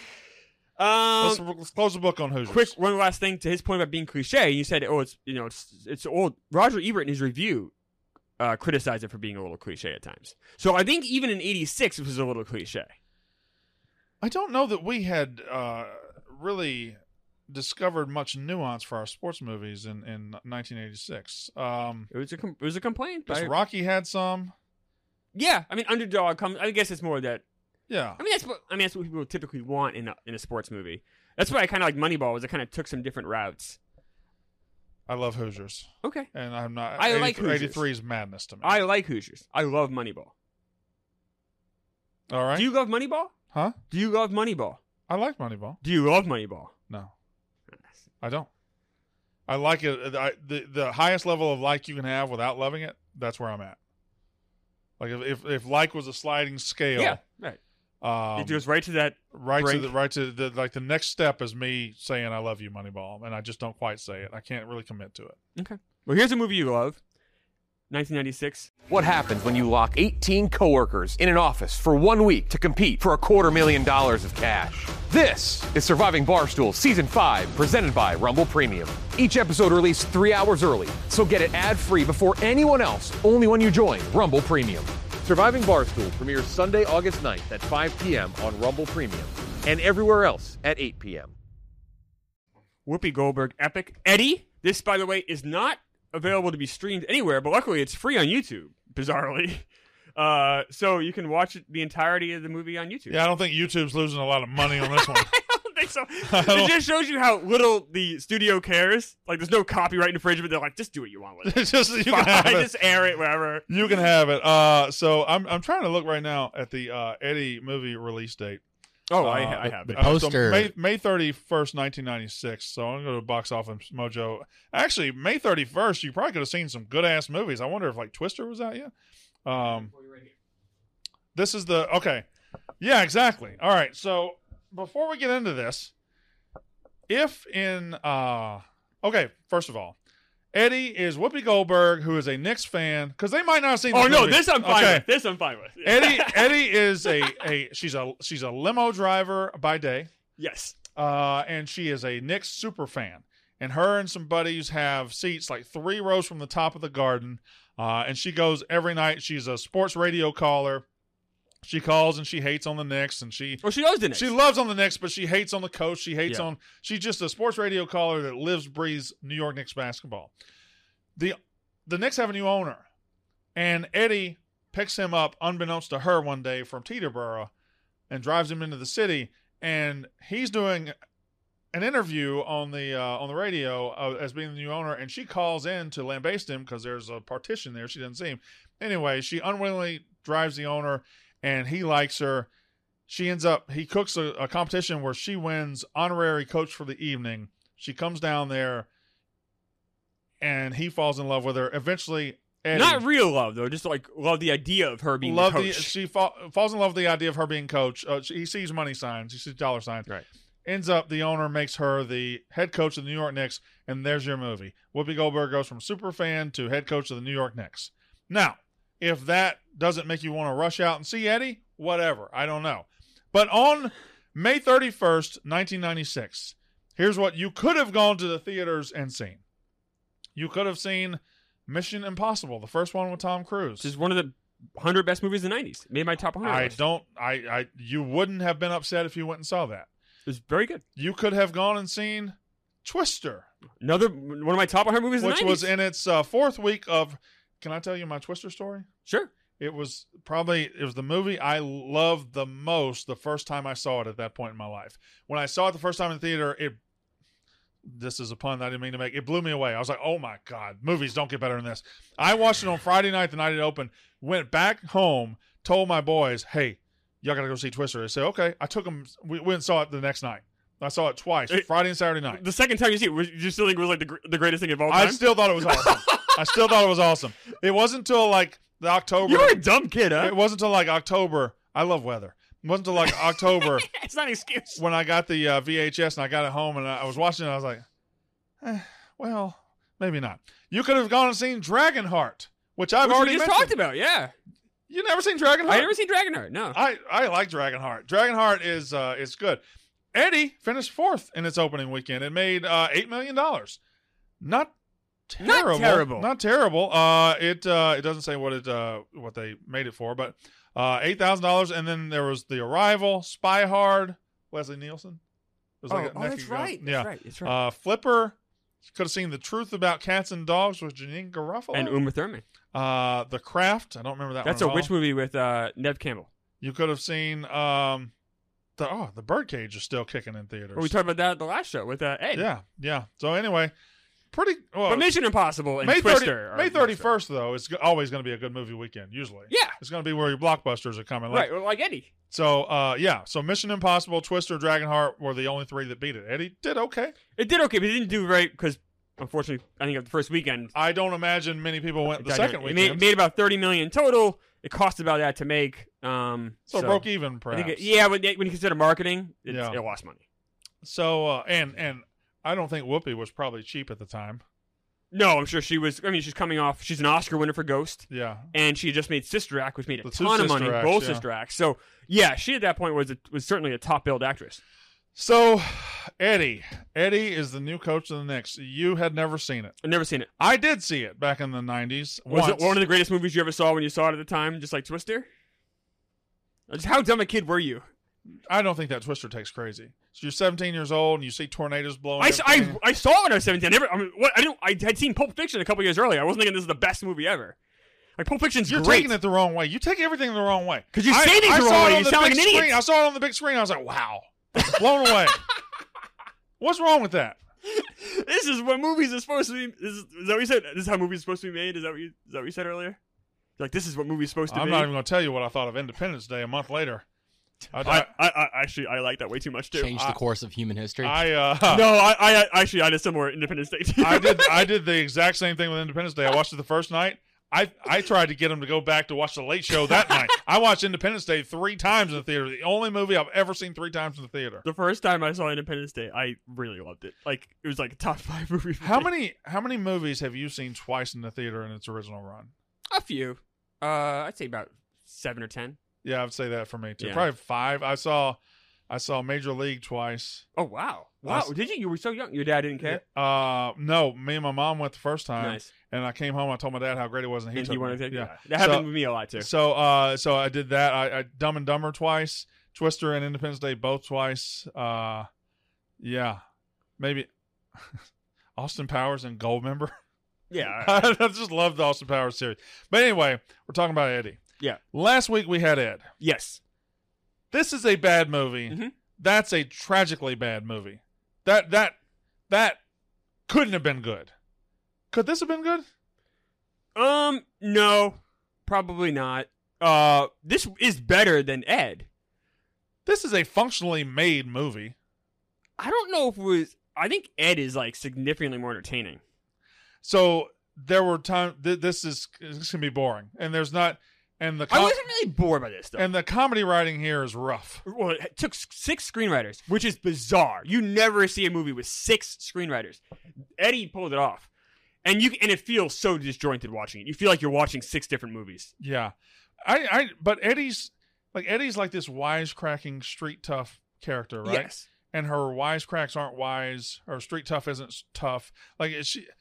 Let's close the book on Hoosiers. Quick, one last thing to his point about being cliche. You said, "Oh, it's old." Roger Ebert in his review criticized it for being a little cliche at times. So I think even in '86 it was a little cliche. I don't know that we had really discovered much nuance for our sports movies in 1986. It was a complaint. Guess Rocky had some. Yeah, I mean, underdog comes. I guess it's more that. Yeah. I mean, that's what people typically want in a sports movie. That's why I kind of like Moneyball. Was it kind of took some different routes. I love Hoosiers. Okay. And I'm not. I like Hoosiers. 83 is madness to me. I like Hoosiers. I love Moneyball. All right. Do you love Moneyball? Huh? Do you love Moneyball? I like Moneyball. Do you love Moneyball? No. I don't. I like it. The highest level of like you can have without loving it, that's where I'm at. Like if like was a sliding scale. Yeah, right. It goes right to that. The next step is me saying I love you, Moneyball, and I just don't quite say it. I can't really commit to it. Okay. Well, here's a movie you love. 1996. What happens when you lock 18 coworkers in an office for 1 week to compete for $250,000 of cash? This is Surviving Barstool Season 5, presented by Rumble Premium. Each episode released 3 hours early, so get it ad-free before anyone else, only when you join Rumble Premium. Surviving Barstool premieres Sunday, August 9th at 5 p.m. on Rumble Premium and everywhere else at 8 p.m. Whoopi Goldberg epic. Eddie. This, by the way, is not available to be streamed anywhere, but luckily it's free on YouTube, bizarrely. So you can watch the entirety of the movie on YouTube. Yeah, I don't think YouTube's losing a lot of money on this one. I don't think so. It just shows you how little the studio cares. Like, there's no copyright infringement. They're like, just do what you want with it. It's just you can have it. Just air it wherever. You can have it. So I'm trying to look right now at the Eddie movie release date. Oh, I have it. Poster. So May 31st, 1996. So I'm going to go to Box Office Mojo. Actually, May 31st, you probably could have seen some good-ass movies. I wonder if, like, Twister was out yet? This is the... Okay. Yeah, exactly. All right. So before we get into this, if in... okay, first of all, Eddie is Whoopi Goldberg, who is a Knicks fan, because they might not have seen this movie. This I'm fine with. This I'm fine with. Eddie is she's a limo driver by day. Yes. And she is a Knicks super fan. And her and some buddies have seats like 3 rows from the top of the Garden. And she goes every night. She's a sports radio caller. She calls and she hates on the Knicks, and she loves the Knicks. She loves on the Knicks, but she hates on the coach. She hates Yeah. she's just a sports radio caller that lives, breathes New York Knicks basketball. The Knicks have a new owner, and Eddie picks him up unbeknownst to her one day from Teterboro and drives him into the city, and he's doing an interview on the radio as being the new owner, and she calls in to lambaste him because there's a partition there. She doesn't see him. Anyway, she unwillingly drives the owner, and he likes her. He cooks a competition where she wins honorary coach for the evening. She comes down there, and he falls in love with her. Eventually, Eddie... Not real love, though. Just, like, love the idea of her being the coach. She falls in love with the idea of her being coach. He sees money signs. He sees dollar signs. Right. Ends up, the owner makes her the head coach of the New York Knicks, and there's your movie. Whoopi Goldberg goes from super fan to head coach of the New York Knicks. Now, if that doesn't make you want to rush out and see Eddie, whatever. I don't know. But on May 31st, 1996, here's what you could have gone to the theaters and seen. You could have seen Mission Impossible, the first one with Tom Cruise. This is one of the 100 best movies of the 90s. Made my top 100 list. You wouldn't have been upset if you went and saw that. It was very good. You could have gone and seen Twister. Another one of my top 100 movies of the 90s. Which was in its 4th week of... Can I tell you my Twister story? Sure. It was the movie I loved the most the first time I saw it at that point in my life. When I saw it the first time in the theater, this is a pun I didn't mean to make. It blew me away. I was like, oh my God, movies don't get better than this. I watched it on Friday night, the night it opened, went back home, told my boys, hey, y'all got to go see Twister. They said, okay. I took them, we went and saw it the next night. I saw it twice, Friday and Saturday night. The second time you see it, you still think it was like the greatest thing of all time? I still thought it was awesome. It wasn't until like the October. You were a dumb kid, huh? It wasn't until like October. I love weather. It wasn't until like October. It's not an excuse. When I got the VHS and I got it home and I was watching it, I was like, well, Maybe not. You could have gone and seen Dragonheart, which I've already we just mentioned. talked about. Yeah, You never seen Dragonheart? I never seen Dragonheart. No. I like Dragonheart. Dragonheart is good. Eddie finished 4th in its opening weekend. It made $8 million. Not terrible. Not terrible. It doesn't say what they made it for, but $8,000. And then there was The Arrival, Spy Hard, Leslie Nielsen. It was That's right. Yeah. That's right. Flipper. Could have seen The Truth About Cats and Dogs with Janine Garofalo. And Uma Thurman. The Craft. I don't remember that That's one. a witch movie with Neve Campbell. You could have seen The Birdcage is still kicking in theaters. Well, we talked about that at the last show with Ed. Yeah. So anyway, pretty. Well, But Mission Impossible and May Twister. May 31st though, it's always going to be a good movie weekend. Usually, Yeah. it's going to be where your blockbusters are coming. Right, like Eddie. So, So Mission Impossible, Twister, Dragonheart were the only 3 that beat it. Eddie did okay. It did okay, but it didn't do right because, unfortunately, I think of the first weekend. I don't imagine many people went the second It weekend. made about $30 million total. It cost about that to make. So broke even, perhaps. when you consider marketing, it lost money. So, and I don't think Whoopi was probably cheap at the time. No, I'm sure she was. I mean, she's coming off. She's an Oscar winner for Ghost. Yeah. And she just made Sister Act, which made a The two ton of money. Sister Acts, Both yeah. Sister Acts. So, yeah, she at that point was certainly a top billed actress. So, Eddie is the new coach of the Knicks. You had never seen it. I've never seen it. I did see it back in the 90s. Was once. it one of the greatest movies you ever saw when you saw it at the time, just like Twister? Just how dumb a kid were you? I don't think that Twister takes crazy. So you're 17 years old and you see tornadoes blowing. I saw it when I was 17. I had seen Pulp Fiction a couple years earlier. I wasn't thinking this is the best movie ever. Like, Pulp Fiction's You're great. taking it the wrong way. You take everything the wrong way. Because you say things the wrong way. You sound like an idiot. I saw it on the big screen. I was like, wow. Blown away. What's wrong with that? This is what movies are supposed to be. Is that what you said? This is how movies are supposed to be made? Is that what you said earlier? Like, this is what movies are supposed to be I'm made? not even going to tell you what I thought of Independence Day a month later. I like that way too much too. Change the course of human history. I had a similar Independence Day too. I did the exact same thing with Independence Day. I watched it the first night. I tried to get him to go back to watch The Late Show that night. I watched Independence Day 3 times in the theater. The only movie I've ever seen 3 times in the theater. The first time I saw Independence Day, I really loved it. Like, it was like a top 5 movie. How many movies have you seen twice in the theater in its original run? A few. I'd say about 7 or 10. Yeah, I would say that for me too. Yeah. Probably 5. I saw Major League twice. Oh wow! Did you? You were so young. Your dad didn't care. No, me and my mom went the first time. Nice. And I came home. I told my dad how great it was, and he took wanted me. to. Yeah, that happened with me a lot too. So I did that. I Dumb and Dumber twice, Twister and Independence Day both twice. Yeah, maybe Austin Powers and Goldmember. Yeah, I just love the Austin Powers series. But anyway, we're talking about Eddie. Yeah. Last week we had Ed. yes. This is a bad movie. Mhm. That's a tragically bad movie. That couldn't have been good. Could this have been good? No, probably not. This is better than Ed. This is a functionally made movie. I don't know if it was. I think Ed is like significantly more entertaining. So there were times this can be boring, and there's not, and I wasn't really bored by this though. and the comedy writing here is rough. Well, it took 6 screenwriters, which is bizarre. You never see a movie with 6 screenwriters. Eddie pulled it off, and it feels so disjointed watching it. You feel like you're watching 6 different movies. Yeah, but Eddie's like this wisecracking street tough character, right? Yes. And her wisecracks aren't wise. Her street tough isn't tough. Like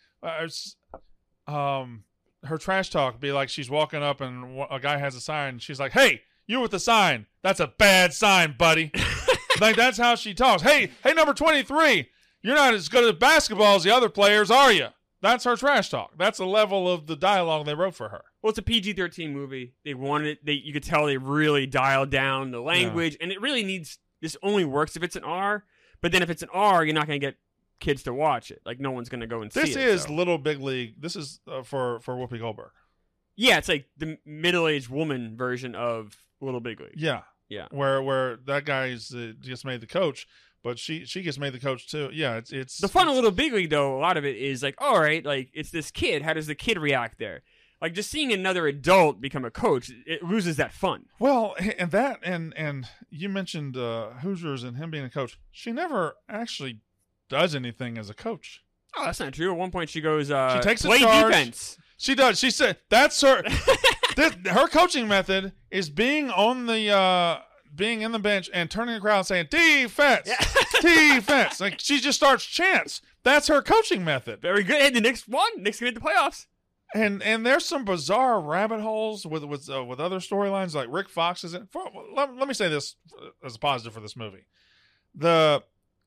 her trash talk be like she's walking up and a guy has a sign. And she's like, "Hey, you with the sign? That's a bad sign, buddy." Like that's how she talks. Hey, number 23, you're not as good at basketball as the other players, are you? That's her trash talk. That's the level of the dialogue they wrote for her. Well, it's a PG-13 movie. They wanted it. You could tell they really dialed down the language, and it really needs. This only works if it's an R. But then if it's an R, you're not going to get kids to watch it. Like no one's going to go and see it. This is so. Little Big League. This is for Whoopi Goldberg. Yeah, it's like the middle-aged woman version of Little Big League. Yeah. Yeah. Where that guy's gets made the coach, but she gets made the coach too. Yeah, it's The fun of Little Big League, though, a lot of it is like, all right, like it's this kid. How does the kid react there? Like just seeing another adult become a coach, it loses that fun. Well, and that and you mentioned Hoosiers and him being a coach. She never actually does anything as a coach. Oh, that's not true. At one point, she goes, She takes the play charge. defense. She does. She said that's her. Her coaching method is being on the being in the bench and turning the crowd and saying defense, defense. Like she just starts chants. That's her coaching method. Very good. And the Knicks won. Knicks made the playoffs. And there's some bizarre rabbit holes with other storylines like Rick Fox is in. Let me say this as a positive for this movie. The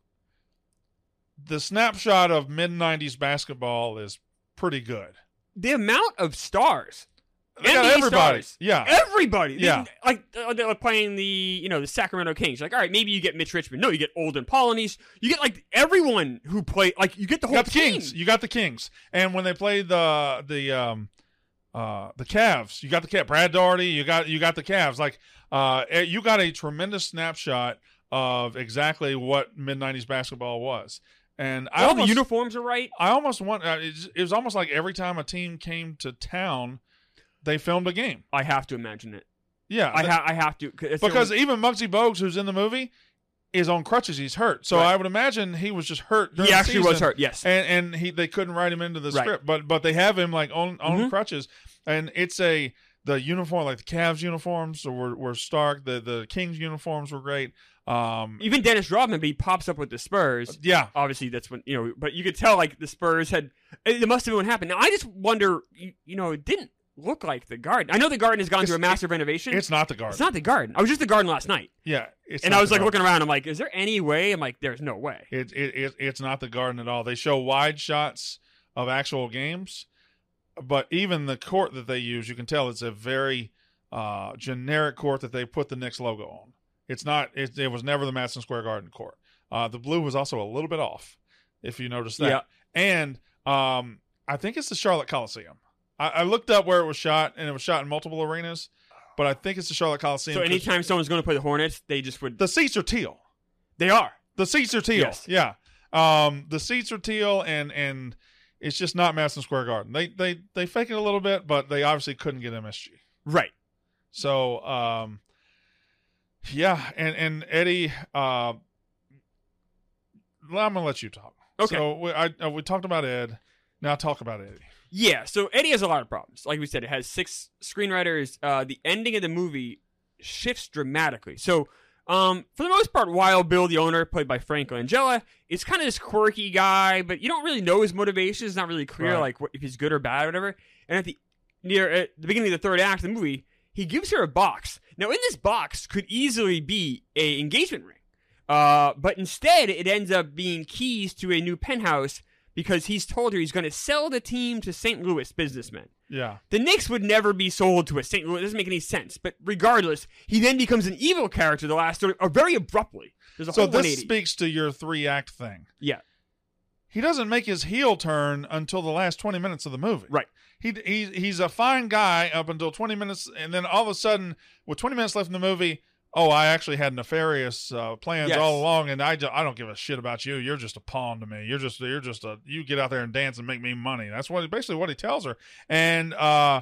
snapshot of mid-90s basketball is pretty good. The amount of stars. They got NBA everybody. stars. Yeah. Everybody. Yeah. They're playing the Sacramento Kings. Like, all right, maybe you get Mitch Richmond. No, you get Olden Polynice. You get like everyone who play. Like, you get the whole You got the team. Kings. You got the Kings. And when they played the Cavs, you got the Cavs. Brad Daugherty. You got the Cavs. Like, you got a tremendous snapshot of exactly what mid-90s basketball was. And All the uniforms are right. I almost want. It was almost like every time a team came to town, they filmed a game. I have to imagine it. Yeah, I have to because even Muggsy Bogues, who's in the movie, is on crutches. He's hurt, so Right. I would imagine he was just hurt. During he the actually season, was hurt. Yes, and they couldn't write him into the Right. script, but they have him like on crutches, and it's the uniform, like the Cavs uniforms were stark. The Kings uniforms were great. even Dennis Rodman, but he pops up with the Spurs. Yeah, Obviously, that's when but you could tell like the Spurs had. It must have been what happened. Now I just wonder. It didn't look like the Garden. I know the Garden has gone through a massive renovation. it's not the Garden. It's not the Garden. I was just the Garden last night. Yeah, And I was like looking around. I'm like, is there any way? I'm like, there's no way. It's not the Garden at all. They show wide shots of actual games, but even the court that they use, you can tell it's a very generic court that they put the Knicks logo on. It's not. It was never the Madison Square Garden court. The blue was also a little bit off, if you noticed that. Yeah. And I think it's the Charlotte Coliseum. I looked up where it was shot, and it was shot in multiple arenas, but I think it's the Charlotte Coliseum. So anytime someone's going to play the Hornets, they just would. The seats are teal. They are. The seats are teal. Yes. Yeah. The seats are teal, and it's just not Madison Square Garden. They fake it a little bit, but they obviously couldn't get MSG. Right. So, yeah, and Eddie, I'm gonna let you talk. Okay. So we talked about Ed. Now talk about Eddie. Yeah, so Eddie has a lot of problems. Like we said, it has 6 screenwriters. The ending of the movie shifts dramatically. So, for the most part, Wild Bill, the owner, played by Frank Langella, is kind of this quirky guy, but you don't really know his motivation. It's not really clear, Right. like if he's good or bad or whatever. And at the beginning of the third act of the movie, he gives her a box. Now, in this box could easily be a engagement ring, but instead it ends up being keys to a new penthouse. Because he's told her he's going to sell the team to St. Louis businessmen. Yeah. The Knicks would never be sold to a St. Louis. It doesn't make any sense. But regardless, he then becomes an evil character the last 30, or very abruptly. There's a So whole this 180. speaks to your 3-act thing. Yeah. He doesn't make his heel turn until the last 20 minutes of the movie. Right. He's a fine guy up until 20 minutes, and then all of a sudden, with 20 minutes left in the movie, I actually had nefarious plans Yes. all along, and I don't give a shit about you. You're just a pawn to me. You're just you get out there and dance and make me money. That's basically what he tells her. And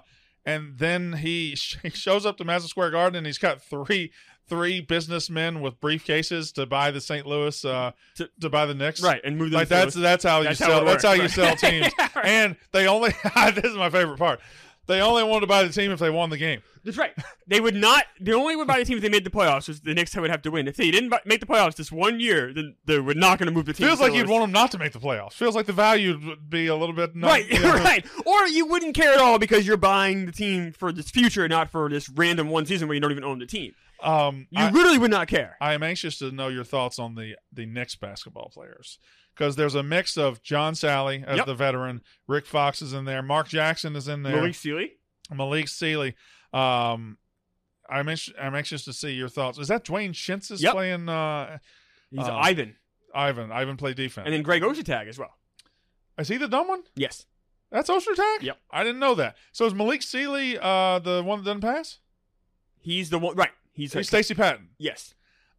then he shows up to Madison Square Garden, and he's got three businessmen with briefcases to buy the St. Louis to buy the Knicks. Right. And move them Like to St. Louis. that's how you sell. That's how you Right. sell teams. Yeah, right. And they only this is my favorite part. They only wanted to buy the team if they won the game. That's right. They would not. They only would buy the team if they made the playoffs. Was the Knicks would have to win. If they didn't make the playoffs this one year, then they were not going to move the team. Feels to like St. you'd Louis. want them not to make the playoffs. Feels like the value would be a little bit Right, right. Or you wouldn't care at all because you're buying the team for this future, not for this random one season where you don't even own the team. You literally would not care. I am anxious to know your thoughts on the Knicks basketball players, because there's a mix of John Sally as Yep. the veteran, Rick Fox is in there, Mark Jackson is in there, Malik Sealy. I'm anxious to see your thoughts. Is that Dwayne Shintz is Yep. playing? He's Ivan. Ivan played defense, And then Greg Oshitag as well. is he the dumb one? Yes. That's Ostertag? Yep. I didn't know that. So is Malik Sealy the one that doesn't pass? He's the one. Right. He's Stacey Patton. Yes.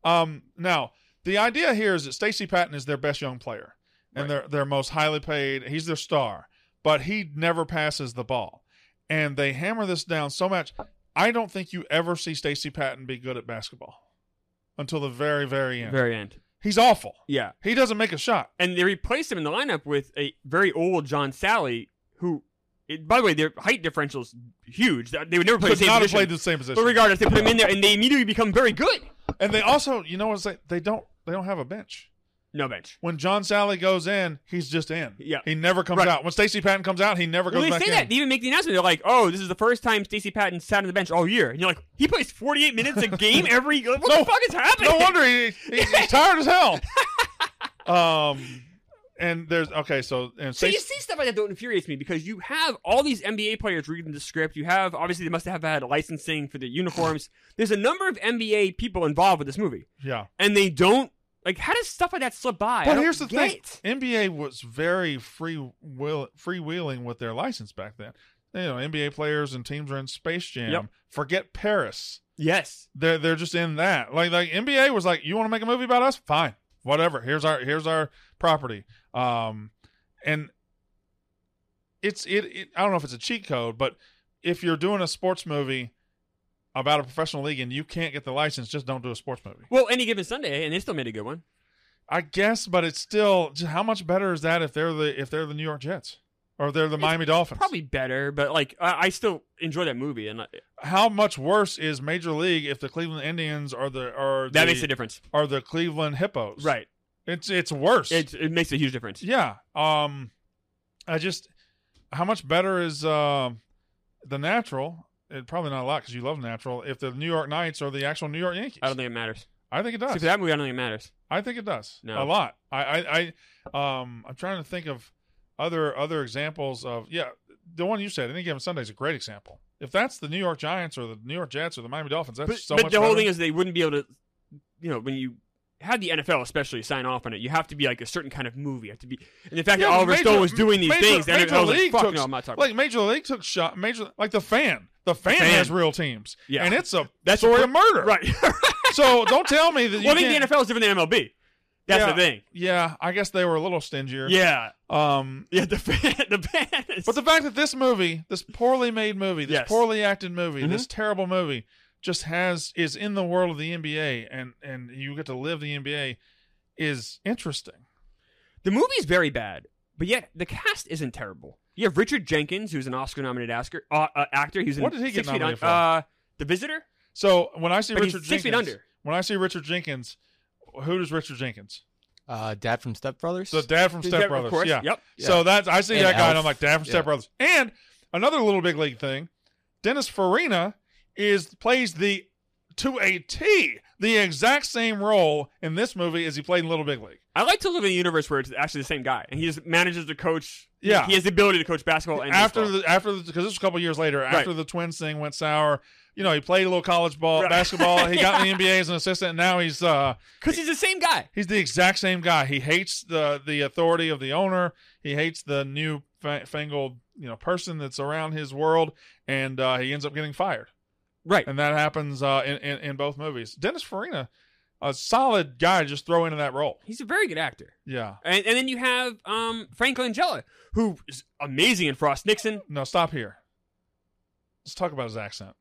Now, the idea here is that Stacey Patton is their best young player, and Right. their most highly paid. He's their star, but he never passes the ball. And they hammer this down so much. I don't think you ever see Stacey Patton be good at basketball until the very, very end. Very end. He's awful. Yeah. He doesn't make a shot. And they replaced him in the lineup with a very old John Sally, who, by the way, their height differential's huge. They would never play the Could same not have position. played the same position. But regardless, they put him in there, and they immediately become very good. And they also, you know what I'm saying? They don't have a bench. No bench. When John Sally goes in, he's just in. Yeah. He never comes Right. out. When Stacey Patton comes out, he never goes Well, they back say in. that. They even make the announcement. They're like, "Oh, this is the first time Stacey Patton sat on the bench all year." And you're like, "He plays 48 minutes a game every. What the fuck is happening?" No wonder he's tired as hell. And there's so and So you see stuff like that that infuriates me because you have all these NBA players reading the script. You have obviously they must have had licensing for the uniforms. There's a number of NBA people involved with this movie, yeah. and they don't like. How does stuff like that slip by? But I don't here's the get thing: it. NBA was very freewheeling with their license back then. You know, NBA players and teams are in Space Jam. Yep. Forget Paris. Yes, They're just in that. Like NBA was like, you want to make a movie about us? Fine, whatever. Here's our property. And it's I don't know if it's a cheat code, but if you're doing a sports movie about a professional league and you can't get the license, just don't do a sports movie. well, Any Given Sunday, and they still made a good one. I guess, but it's still how much better is that if they're the New York Jets or if they're the Miami Dolphins? Probably better, but like I still enjoy that movie, and How much worse is Major League if the Cleveland Indians that makes a difference. are the Cleveland Hippos? Right. It's worse. It makes a huge difference. Yeah. How much better is the Natural? Probably not a lot because you love Natural. If the New York Knights are the actual New York Yankees, I don't think it matters. I think it does. See, for that movie, I don't think it matters. I think it does. No. A lot. I'm trying to think of other examples of the one you said. Any Given Sunday is a great example. If that's the New York Giants or the New York Jets or the Miami Dolphins, that's so but much the whole better. thing is they wouldn't be able to, when you had the NFL especially sign off on it, you have to be like a certain kind of movie. You have to be, and the fact that Oliver Stone was doing these things, the NFL was like, fuck no, I'm not talking about it. Major League took shot. Like the fan. The fan has real teams. Yeah. And it's That's story of murder. Right. So don't tell me that you Well, I can't. think the NFL is different than MLB. That's the thing. Yeah, I guess they were a little stingier. Yeah. Yeah, The fan is... But the fact that this movie, this poorly made movie, this Yes. poorly acted movie, this terrible movie, just is in the world of the NBA, and you get to live the NBA, is interesting. The movie's very bad, but yet the cast isn't terrible. You have Richard Jenkins, who's an Oscar-nominated actor. He's in What did he get 6 Feet nominated Under. The Visitor? So when I see But he's Richard 6 feet Jenkins, under. when I see Richard Jenkins, who does Richard Jenkins? Dad from Step Brothers. The dad from Step Of Brothers. course. Yeah. Yep. So I see And that guy, and Elf. I'm like, Dad from Step Yeah. Brothers. And another little big league thing, Dennis Farina plays to a T the exact same role in this movie as he played in Little Big League. I like to live in a universe where it's actually the same guy, and he just manages to coach. Yeah. He has the ability to coach basketball and After baseball. because this was a couple years later, after Right. the Twins thing went sour, he played a little college Right. basketball. He got in the NBA as an assistant, and now he's Because he's the same guy. the exact same guy. He hates the authority of the owner. He hates the new fangled person that's around his world, and he ends up getting fired. Right. And that happens in both movies. Dennis Farina, a solid guy to just throw into that role. He's a very good actor. Yeah. And then you have Frank Langella, who is amazing in Frost Nixon. No, stop here. Let's talk about his accent.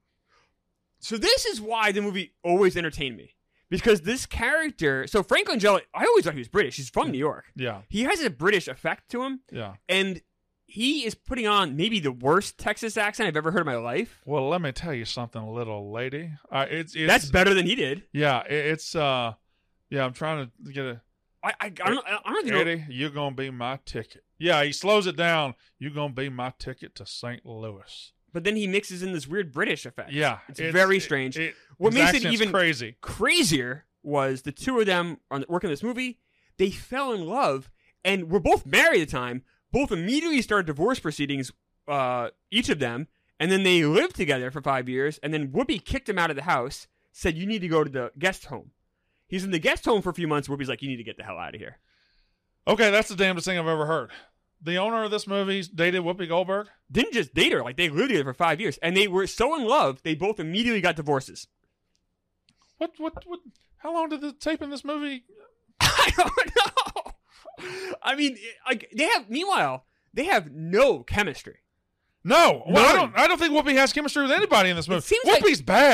So this is why the movie always entertained me. Because this character, so Frank Langella, I always thought he was British. He's from New York. Yeah. He has a British effect to him, Yeah. and he is putting on maybe the worst Texas accent I've ever heard in my life. Well, let me tell you something, little lady. It's That's better than he did. yeah. I'm trying to get a I don't know. Eddie. You're gonna be my ticket. Yeah, he slows it down. You're gonna be my ticket to St. Louis. But then he mixes in this weird British effect. Yeah, it's very strange. What his makes it accent's even crazy? crazier was the two of them working this movie. They fell in love and were both married at the time. Both immediately started divorce proceedings, each of them, and then they lived together for 5 years. And then Whoopi kicked him out of the house, said, "You need to go to the guest home." He's in the guest home for a few months. Whoopi's like, "You need to get the hell out of here." Okay, that's the damnedest thing I've ever heard. The owner of this movie dated Whoopi Goldberg. Didn't just date her, like they lived together for 5 years, and they were so in love they both immediately got divorces. What? How long did the tape in this movie? I don't know. I mean, like meanwhile, they have no chemistry. No, well, None. I don't think Whoopi has chemistry with anybody in this movie. seems like- Whoopi's bad.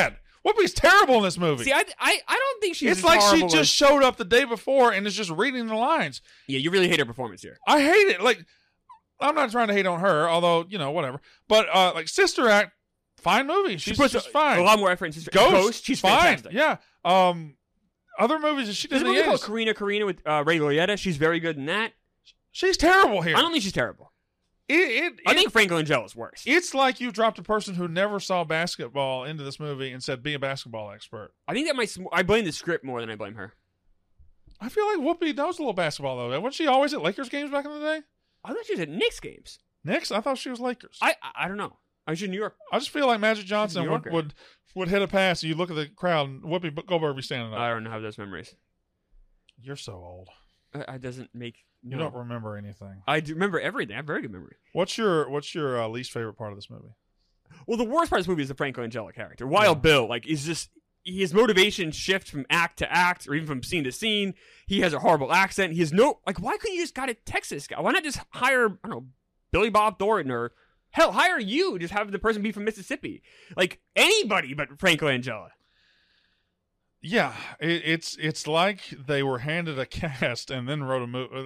Whoopi's terrible in this movie. See, I don't think she's. It's as like she horrible just as- showed up the day before and is just reading the lines. Yeah, you really hate her performance here. I hate it. Like, I'm not trying to hate on her, although, whatever. But, like, Sister Act, fine movie. She's puts just fine. a lot more effort in Sister Ghost, she's fine. fantastic. Yeah. Other movies that she did There's a in the movie called 80s. Karina with Ray Liotta. She's very good in that. She's terrible here. I don't think she's terrible. I I think Frank Langella's worse. it's like you dropped a person who never saw basketball into this movie and said, be a basketball expert. I think that I blame the script more than I blame her. I feel like Whoopi knows a little basketball, though. Wasn't she always at Lakers games back in the day? I thought she was at Knicks games. Knicks? I thought she was Lakers. I don't know. I was in New York. I just feel like Magic New Johnson Yorker. would hit a pass, and you look at the crowd, and Whoopi Goldberg be standing up. I don't have those memories. You're so old. It doesn't make. You don't remember anything. I do remember everything. I have very good memory. What's your least favorite part of this movie? Well, the worst part of this movie is the Frank Langella character. Wild Bill, like, is just his motivation shift from act to act, or even from scene to scene. He has a horrible accent. He has no why couldn't you just got a Texas guy? Why not just hire I don't know Billy Bob Thornton or hell hire you? Just have the person be from Mississippi, like anybody but Frank Langella. Yeah, it's like they were handed a cast and then wrote a movie.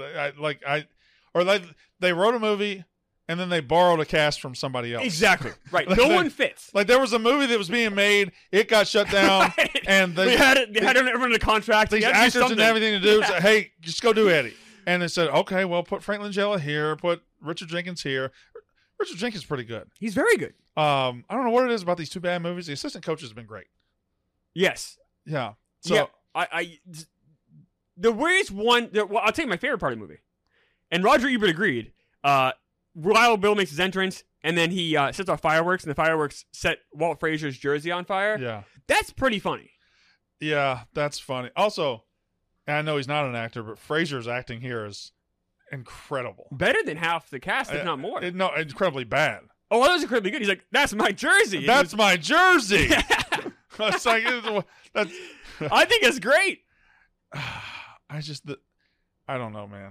They wrote a movie and then they borrowed a cast from somebody else. Exactly right. Like No they- one fits. Like there was a movie that was being made, it got shut down, Right. and They had everyone in a contract. these You had to do actors didn't something. have anything to do. Yeah. So, hey, just go do Eddie. And they said, okay, well, put Frank Langella here, put Richard Jenkins here. Richard Jenkins is pretty good. He's very good. I don't know what it is about these two bad movies. The assistant coach has been great. Yes. Yeah. So Yeah. The worst one. Well, I'll tell you my favorite part of the movie, and Roger Ebert agreed. Wild Bill makes his entrance, and then he sets off fireworks, and the fireworks set Walt Frazier's jersey on fire. yeah. That's pretty funny. Yeah, that's funny. Also, and I know he's not an actor, but Frazier's acting here is incredible. Better than half the cast, if not more. No, incredibly bad. Oh, that was incredibly good. He's like, "That's my jersey." That's my jersey. It's like that's. I think it's great. I don't know, man.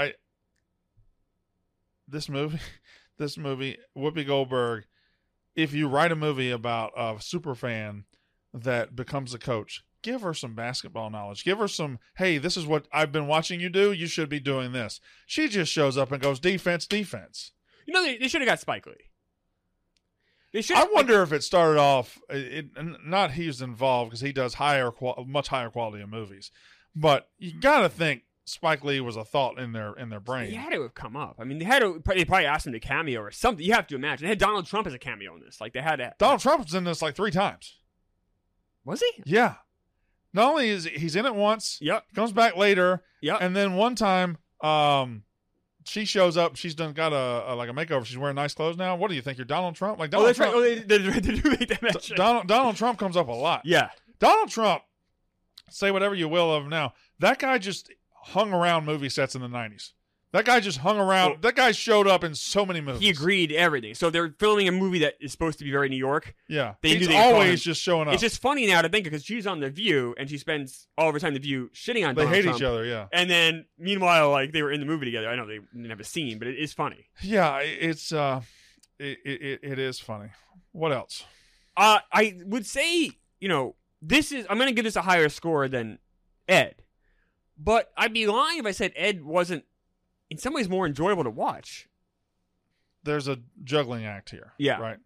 This movie, Whoopi Goldberg. If you write a movie about a super fan that becomes a coach, give her some basketball knowledge. Give her some, hey, this is what I've been watching you do. You should be doing this. She just shows up and goes, defense, defense. You know, they should have got Spike Lee. They should. I wonder if it started off, not he's involved because he does much higher quality of movies. But you got to think Spike Lee was a thought in their brain. He had to have come up. I mean, they probably asked him to cameo or something. You have to imagine. They had Donald Trump as a cameo in this. Like, they had to. Donald Trump was in this like 3 times. Was he? Yeah. Not only is he's in it once, Yep. comes back later, Yep. and then one time, she shows up. She's got a makeover. She's wearing nice clothes now. What do you think? You're Donald Trump? Like Oh, Donald that's right. Trump. Oh, they do make that mention. Donald Trump comes up a lot. Yeah. Donald Trump, say whatever you will of him now. That guy just hung around movie sets in the 90s. That guy just hung around. Well, that guy showed up in so many movies. He agreed to everything. So they're filming a movie that is supposed to be very New York. Yeah. They knew He's they could call him. always just showing up. It's just funny now to think because she's on The View and she spends all of her time on The View shitting on they Donald hate Trump. each other, yeah. And then, meanwhile, like, they were in the movie together. I know they didn't have a scene, but it is funny. Yeah, it's it is funny. What else? I would say, I'm going to give this a higher score than Ed. But I'd be lying if I said Ed wasn't, in some ways, more enjoyable to watch. There's a juggling act here. Yeah. Right.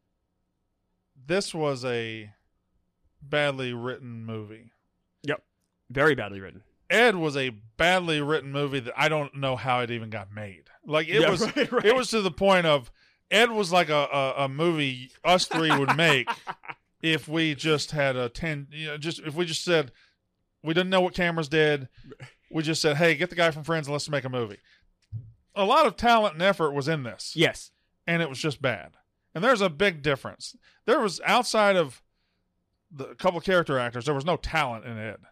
This was a badly written movie. Yep. Very badly written. Ed was a badly written movie that I don't know how it even got made. Like it was right. It was to the point of Ed was like a movie us three would make if we just had if we just said we didn't know what cameras did. We just said, hey, get the guy from Friends and let's make a movie. A lot of talent and effort was in this. Yes. And it was just bad. And there's a big difference. There was, outside of the couple character actors, there was no talent in Ed.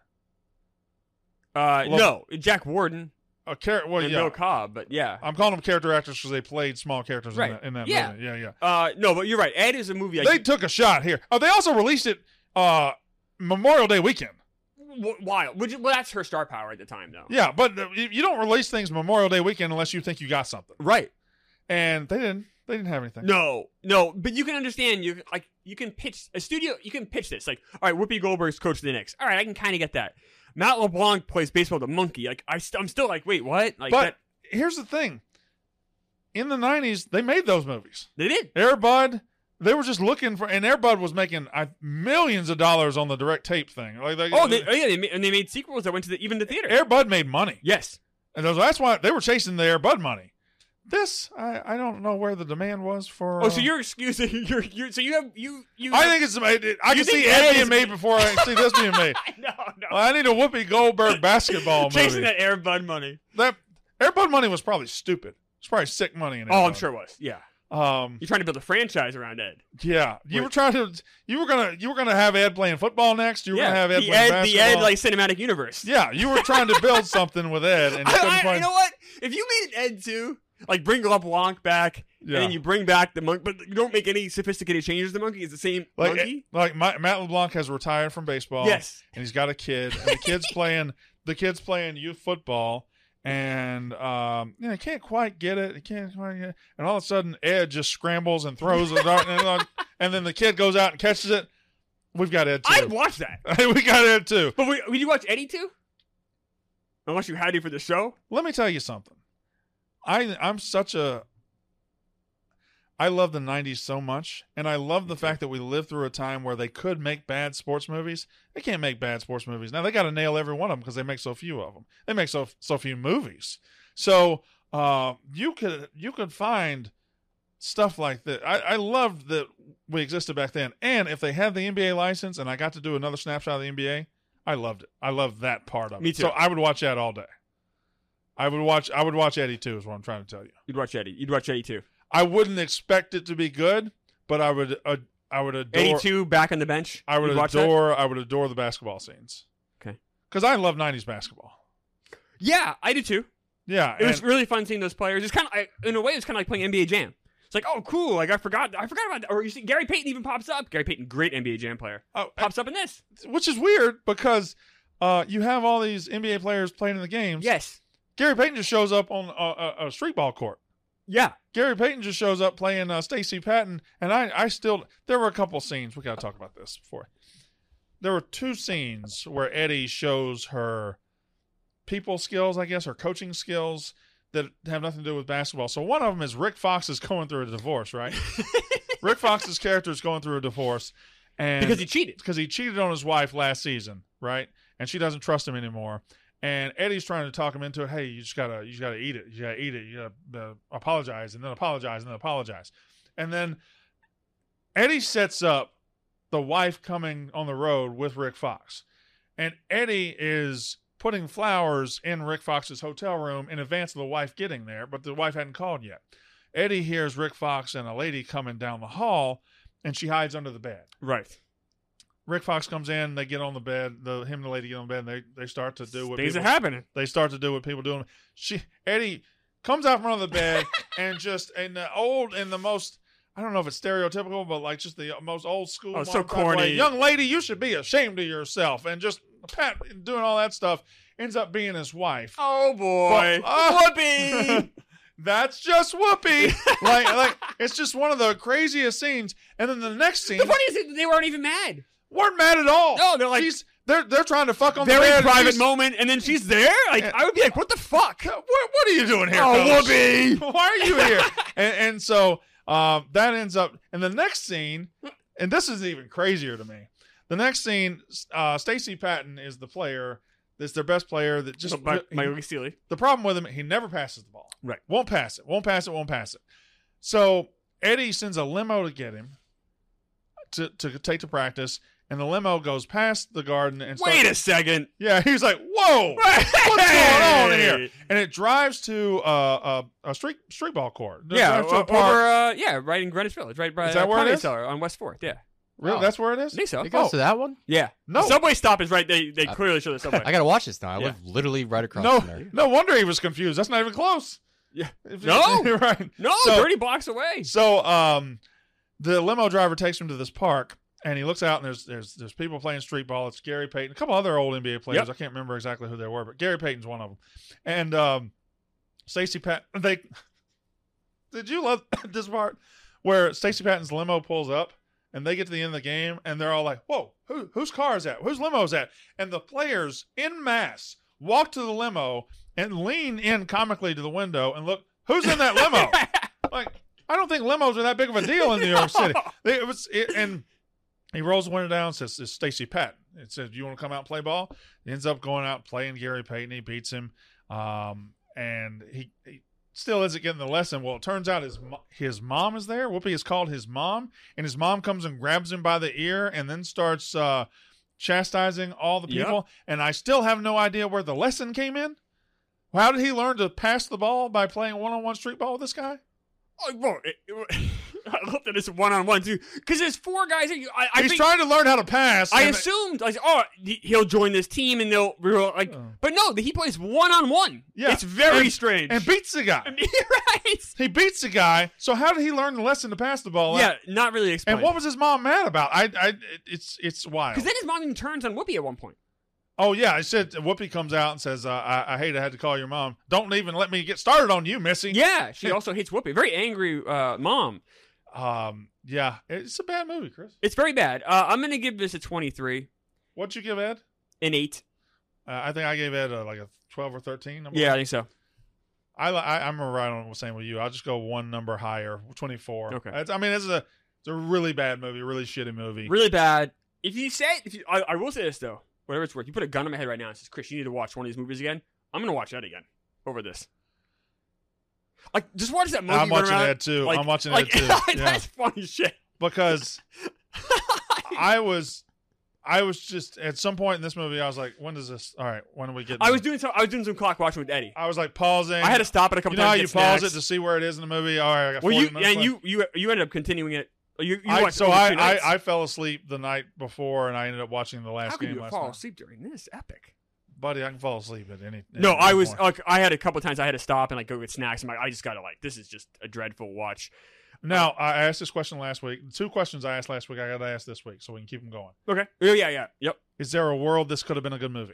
No. Jack Warden and Bill Cobb, but yeah. I'm calling them character actors because they played small characters Right. in that Yeah. movie. Yeah. No, but you're right. Ed is a movie. They took a shot here. Oh, they also released it Memorial Day weekend. Wild. Well, that's her star power at the time, though. Yeah, but you don't release things Memorial Day weekend unless you think you got something. Right. And they didn't. They didn't have anything. No, but you can understand. You can pitch a studio. You can pitch this like, all right, Whoopi Goldberg's coach of the Knicks. All right, I can kind of get that. Matt LeBlanc plays baseball with a monkey. Like I'm still like, wait, what? Like, but here's the thing: in the '90s, they made those movies. they did. Air Bud, they were just looking for, and Air Bud was making millions of dollars on the direct tape thing. They made sequels that went to even the theater. Air Bud made money, Yes. and that's why they were chasing the Air Bud money. This, I don't know where the demand was for. Oh, so you're excusing you. I think it's. I can you see think Ed Ed being is- made before I see this being made. No. Well, I need a Whoopi Goldberg basketball movie. Chasing that Air Bud money. That Air Bud money was probably stupid. It's probably sick money in it. Oh, I'm sure it was. Yeah. You're You're trying to build a franchise around Ed. Yeah, you were gonna have Ed playing football next. You were gonna have Ed the playing Ed, basketball. the Ed like cinematic universe. Yeah, you were trying to build something with Ed, and you couldn't You find. know what? If you made an Ed 2, like bring LeBlanc back, Yeah. and then you bring back the monkey, but you don't make any sophisticated changes to the monkey. It's the same monkey. Matt LeBlanc has retired from baseball. Yes. and he's got a kid, and the kid's playing youth football, and he can't quite get it. And all of a sudden, Ed just scrambles and throws a dart, and then the kid goes out and catches it. We've got Ed too. I'd watch that. We got Ed too. But would you watch Eddie too? Unless you had to for the show. Let me tell you something. I love the 90s so much, and I love the fact that we lived through a time where they could make bad sports movies. They can't make bad sports movies. Now, they got to nail every one of them because they make so few of them. They make so few movies. So you could find stuff like that. I loved that we existed back then. And if they had the NBA license and I got to do another snapshot of the NBA, I loved it. I loved that part of it. Me too. So I would watch that all day. I would watch Eddie too, is what I'm trying to tell you. You'd watch Eddie. You'd watch Eddie too. I wouldn't expect it to be good, but I would adore Eddie 2 back on the bench. I would You'd watch that? adore the basketball scenes. Okay. Because I love 90s basketball. Yeah, I do too. Yeah. It was really fun seeing those players. It's kind of, in a way, it's kind of like playing NBA Jam. It's like, oh, cool. Like I forgot about that. Or you see, Gary Payton even pops up. Gary Payton, great NBA Jam player, pops up in this. Which is weird because you have all these NBA players playing in the games. Yes. Gary Payton just shows up on a street ball court. Yeah. Gary Payton just shows up playing Stacey Patton, and I still there were a couple scenes. We got to talk about this before. There were two scenes where Eddie shows her people skills, I guess, or coaching skills that have nothing to do with basketball. So one of them is Rick Fox is going through a divorce, right? Rick Fox's character is going through a divorce, and Because he cheated. because he cheated on his wife last season, right? And she doesn't trust him anymore. And Eddie's trying to talk him into it. Hey, you gotta eat it. You gotta eat it. You gotta apologize, and then apologize, and then apologize. And then Eddie sets up the wife coming on the road with Rick Fox, and Eddie is putting flowers in Rick Fox's hotel room in advance of the wife getting there, but the wife hadn't called yet. Eddie hears Rick Fox and a lady coming down the hall, and she hides under the bed. Right. Rick Fox comes in, they get on the bed, him and the lady get on the bed, and they start to do what Things are people, happening. they start to do what people do. Eddie comes out from under the bed and just in the most, I don't know if it's stereotypical, but like just the most old school. Oh, so mom type corny. way, young lady, you should be ashamed of yourself, and just doing all that stuff ends up being his wife. Oh boy. Whoopi. That's just Whoopi. like it's just one of the craziest scenes. And then the next scene, The funniest thing, they weren't even mad. weren't mad at all. No, they're like they're trying to fuck on the very bed. private She's- moment, and then she's there. Like I would be like, what the fuck? What are you doing here? Oh, fellas? Whoopi. Why are you here? and so that ends up in the next scene, and this is even crazier to me. The next scene, Stacey Patton is the player. That's their best player. That just Michael Steely. the problem with him, he never passes the ball. Right. Won't pass it. So Eddie sends a limo to get him to take to practice, and the limo goes past the garden and Wait a second. yeah, he's like, whoa, what's going on here? And it drives to a street ball court. It Yeah, drives to a park. right in Greenwich Village, right by Is that where it Conway is? Cellar on West 4th. Yeah, Really? Oh. That's where it is? I think so. It goes to that one? Yeah, No. The subway stop is right. They clearly show the subway. I gotta watch this now. I Yeah. live literally right across No, from there. no wonder he was confused. That's not even close. Yeah. If- No. You're right. No, So- 30 blocks away. So, the limo driver takes him to this park, and he looks out, and there's people playing street ball. It's Gary Payton, a couple other old NBA players. Yep. I can't remember exactly who they were, but Gary Payton's one of them. And Stacey Patton, Did you love this part where Stacey Patton's limo pulls up and they get to the end of the game and they're all like, whoa, whose car is that? Whose limo is that? And the players en masse walk to the limo and lean in comically to the window and look, who's in that limo? Like, I don't think limos are that big of a deal in New York City. And he rolls the window down and says, it's Stacey Patton. It says, do you want to come out and play ball? He ends up going out playing Gary Payton. He beats him. And he still isn't getting the lesson. Well, it turns out his mom is there. Whoopi is called his mom. And his mom comes and grabs him by the ear and then starts chastising all the people. Yep. And I still have no idea where the lesson came in. How did he learn to pass the ball by playing one-on-one street ball with this guy? Oh, well, I looked at this one-on-one too, because there's 4 guys. He's trying to learn how to pass. I assumed, he'll join this team and they'll like. Oh. But no, he plays one-on-one. Yeah, it's very strange. And beats the guy. Right. He beats the guy. So how did he learn the lesson to pass the ball? Yeah, not really explained. And what was his mom mad about? It's wild. Because then his mom even turns on Whoopi at one point. Oh, yeah. I said Whoopi comes out and says, I hate I had to call your mom. Don't even let me get started on you, Missy. Yeah, she also hates Whoopi. Very angry mom. Yeah, it's a bad movie, Chris. It's very bad. I'm going to give this a 23. What'd you give Ed? An 8. I think I gave Ed like a 12 or 13. Yeah, I think so. I'm right on the same with you. I'll just go one number higher, 24. Okay. It's a really bad movie, really shitty movie. Really bad. I will say this, though. Whatever it's worth, you put a gun on my head right now and says, Chris, you need to watch one of these movies again. I'm going to watch that again over this. Like, just watch that movie. I'm watching that too. I'm watching that too. That's funny shit. Because I was just, at some point in this movie, I was like, when does this, all right, when do we get I was doing some clock watching with Eddie. I was like pausing. I had to stop it a couple times. You know how you pause it to see where it is in the movie? All right, I got 40 minutes left. You ended up continuing it. I fell asleep the night before, and I ended up watching the last game last night. How can you fall asleep during this? Epic. Buddy, I can fall asleep at any No, I was point. I had a couple times I had to stop and like go get snacks. I'm like, I just gotta this is just a dreadful watch. Now, I asked this question last week. 2 questions I asked last week, I got to ask this week, so we can keep them going. Okay. Yeah. Yep. Is there a world this could have been a good movie?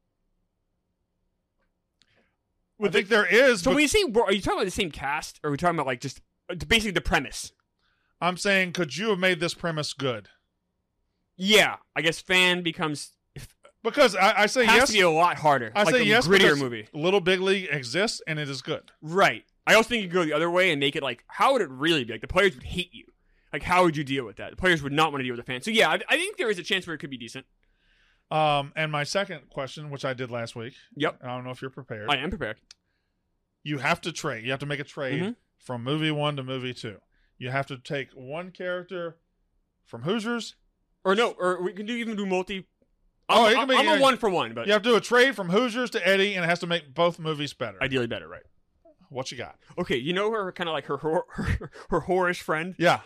I think there is. So when you say, are you talking about the same cast, or are we talking about like just basically the premise? I'm saying, could you have made this premise good? Yeah, I guess fan becomes because I say has yes. To be a lot harder. I say yes. Grittier movie. Little Big League exists and it is good. Right. I also think you could go the other way and make it like, how would it really be? Like the players would hate you. Like how would you deal with that? The players would not want to deal with the fans. So yeah, I think there is a chance where it could be decent. And my second question, which I did last week. Yep. I don't know if you're prepared. I am prepared. You have to trade. You have to make a trade from movie 1 to movie 2. You have to take one character from Hoosiers. Or we can even do multi. I'm a 1-for-1, but you have to do a trade from Hoosiers to Eddie, and it has to make both movies better. Ideally better, right? What you got? Okay, you know her kind of like her whorish friend. Yeah.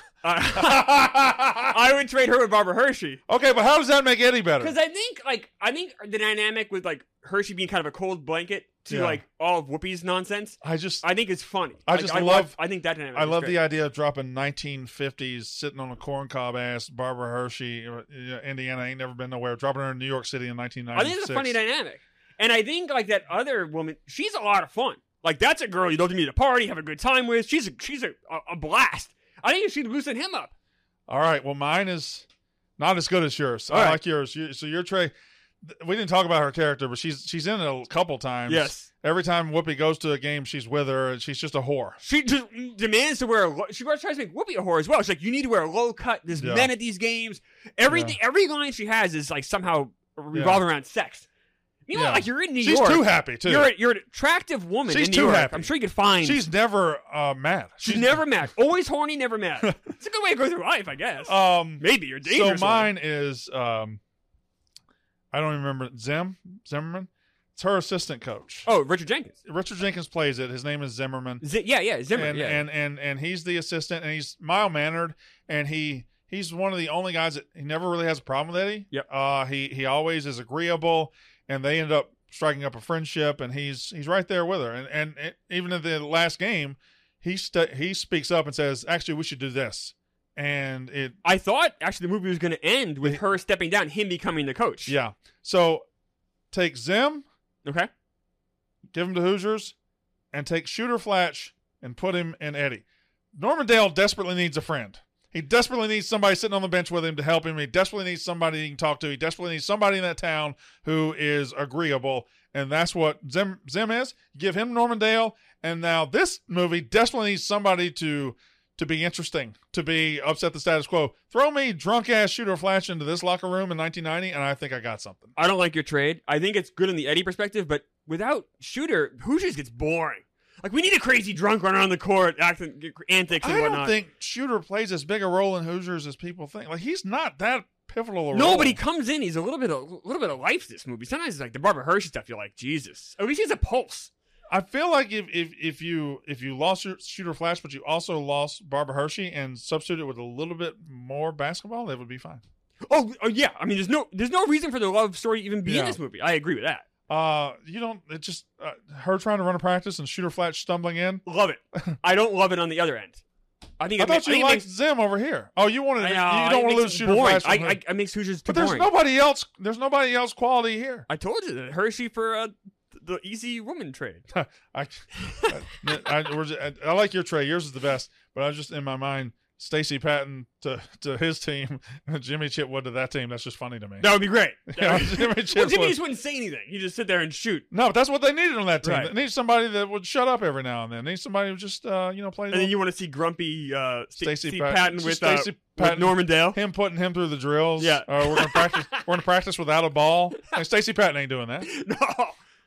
I would trade her with Barbara Hershey. Okay, but how does that make Eddie better? Because I think the dynamic with like Hershey being kind of a cold blanket to like all of Whoopi's nonsense. I think it's funny. I think that dynamic. I love the idea of dropping 1950s sitting on a corncob ass Barbara Hershey, Indiana ain't never been nowhere, dropping her in New York City in 1996. I think it's a funny dynamic, and I think like that other woman, she's a lot of fun. Like that's a girl you don't need to party, have a good time with. She's a blast. I think she'd loosen him up. All right. Well, mine is not as good as yours. I like yours. So your Trey. We didn't talk about her character, but she's in it a couple times. Yes. Every time Whoopi goes to a game, she's with her, and she's just a whore. She just demands to wear. She tries to make Whoopi a whore as well. She's like, you need to wear a low cut. There's men at these games. Every line she has is like somehow revolving around sex. Meanwhile, like you're in New York. She's too happy too. You're an attractive woman. She's in New too York. happy. I'm sure you could find. She's never mad. She's never mad. Always horny, never mad. It's a good way to go through life, I guess. Maybe you're dangerous. So mine is I don't even remember Zimmerman. It's her assistant coach. Oh, Richard Jenkins. Richard Jenkins plays it. His name is Zimmerman. Zimmerman. And he's the assistant, and he's mild mannered, and he's one of the only guys that he never really has a problem with Eddie. Yep. He always is agreeable, and they end up striking up a friendship, and he's right there with her. And even in the last game, he speaks up and says, "Actually, we should do this." And I thought actually the movie was going to end with her stepping down, him becoming the coach. Yeah. So take Zim. Okay. Give him to Hoosiers, and take Shooter Flatch and put him in Eddie. Norman Dale desperately needs a friend. He desperately needs somebody sitting on the bench with him to help him. He desperately needs somebody he can talk to. He desperately needs somebody in that town who is agreeable. And that's what Zim is. Give him Norman Dale. And now this movie desperately needs somebody to be interesting, to be upset the status quo. Throw me drunk-ass Shooter Flash into this locker room in 1990, and I think I got something. I don't like your trade. I think it's good in the Eddie perspective, but without Shooter, Hoosiers gets boring. Like, we need a crazy drunk running on the court, acting antics and whatnot. I don't think Shooter plays as big a role in Hoosiers as people think. Like, he's not that pivotal a role. No, but he comes in. He's a little bit of life to this movie. Sometimes it's like the Barbara Hershey stuff. You're like, Jesus. At least he has a pulse. I feel like if you lost your Shooter Flash, but you also lost Barbara Hershey and substituted with a little bit more basketball, that would be fine. Oh yeah. I mean, there's no reason for the love story to even be in this movie. I agree with that. It just her trying to run a practice and Shooter Flash stumbling in. Love it. I don't love it on the other end. I thought you liked Zim over here. Oh, you don't want to lose Shooter Flash. I make Hoosiers too boring. There's nobody else quality here. I told you that Hershey for the easy woman trade. I like your trade. Yours is the best. But I was just in my mind, Stacey Patton to his team, Jimmy Chitwood to that team. That's just funny to me. That would be great. Jimmy just wouldn't say anything. He'd just sit there and shoot. No, but that's what they needed on that team. Right. They need somebody that would shut up every now and then. They need somebody who just play. And then you want to see grumpy Stacey Patton with Patton, Norman Dale. Him putting him through the drills. Yeah. We're gonna practice. We're gonna practice without a ball. And Stacey Patton ain't doing that. No.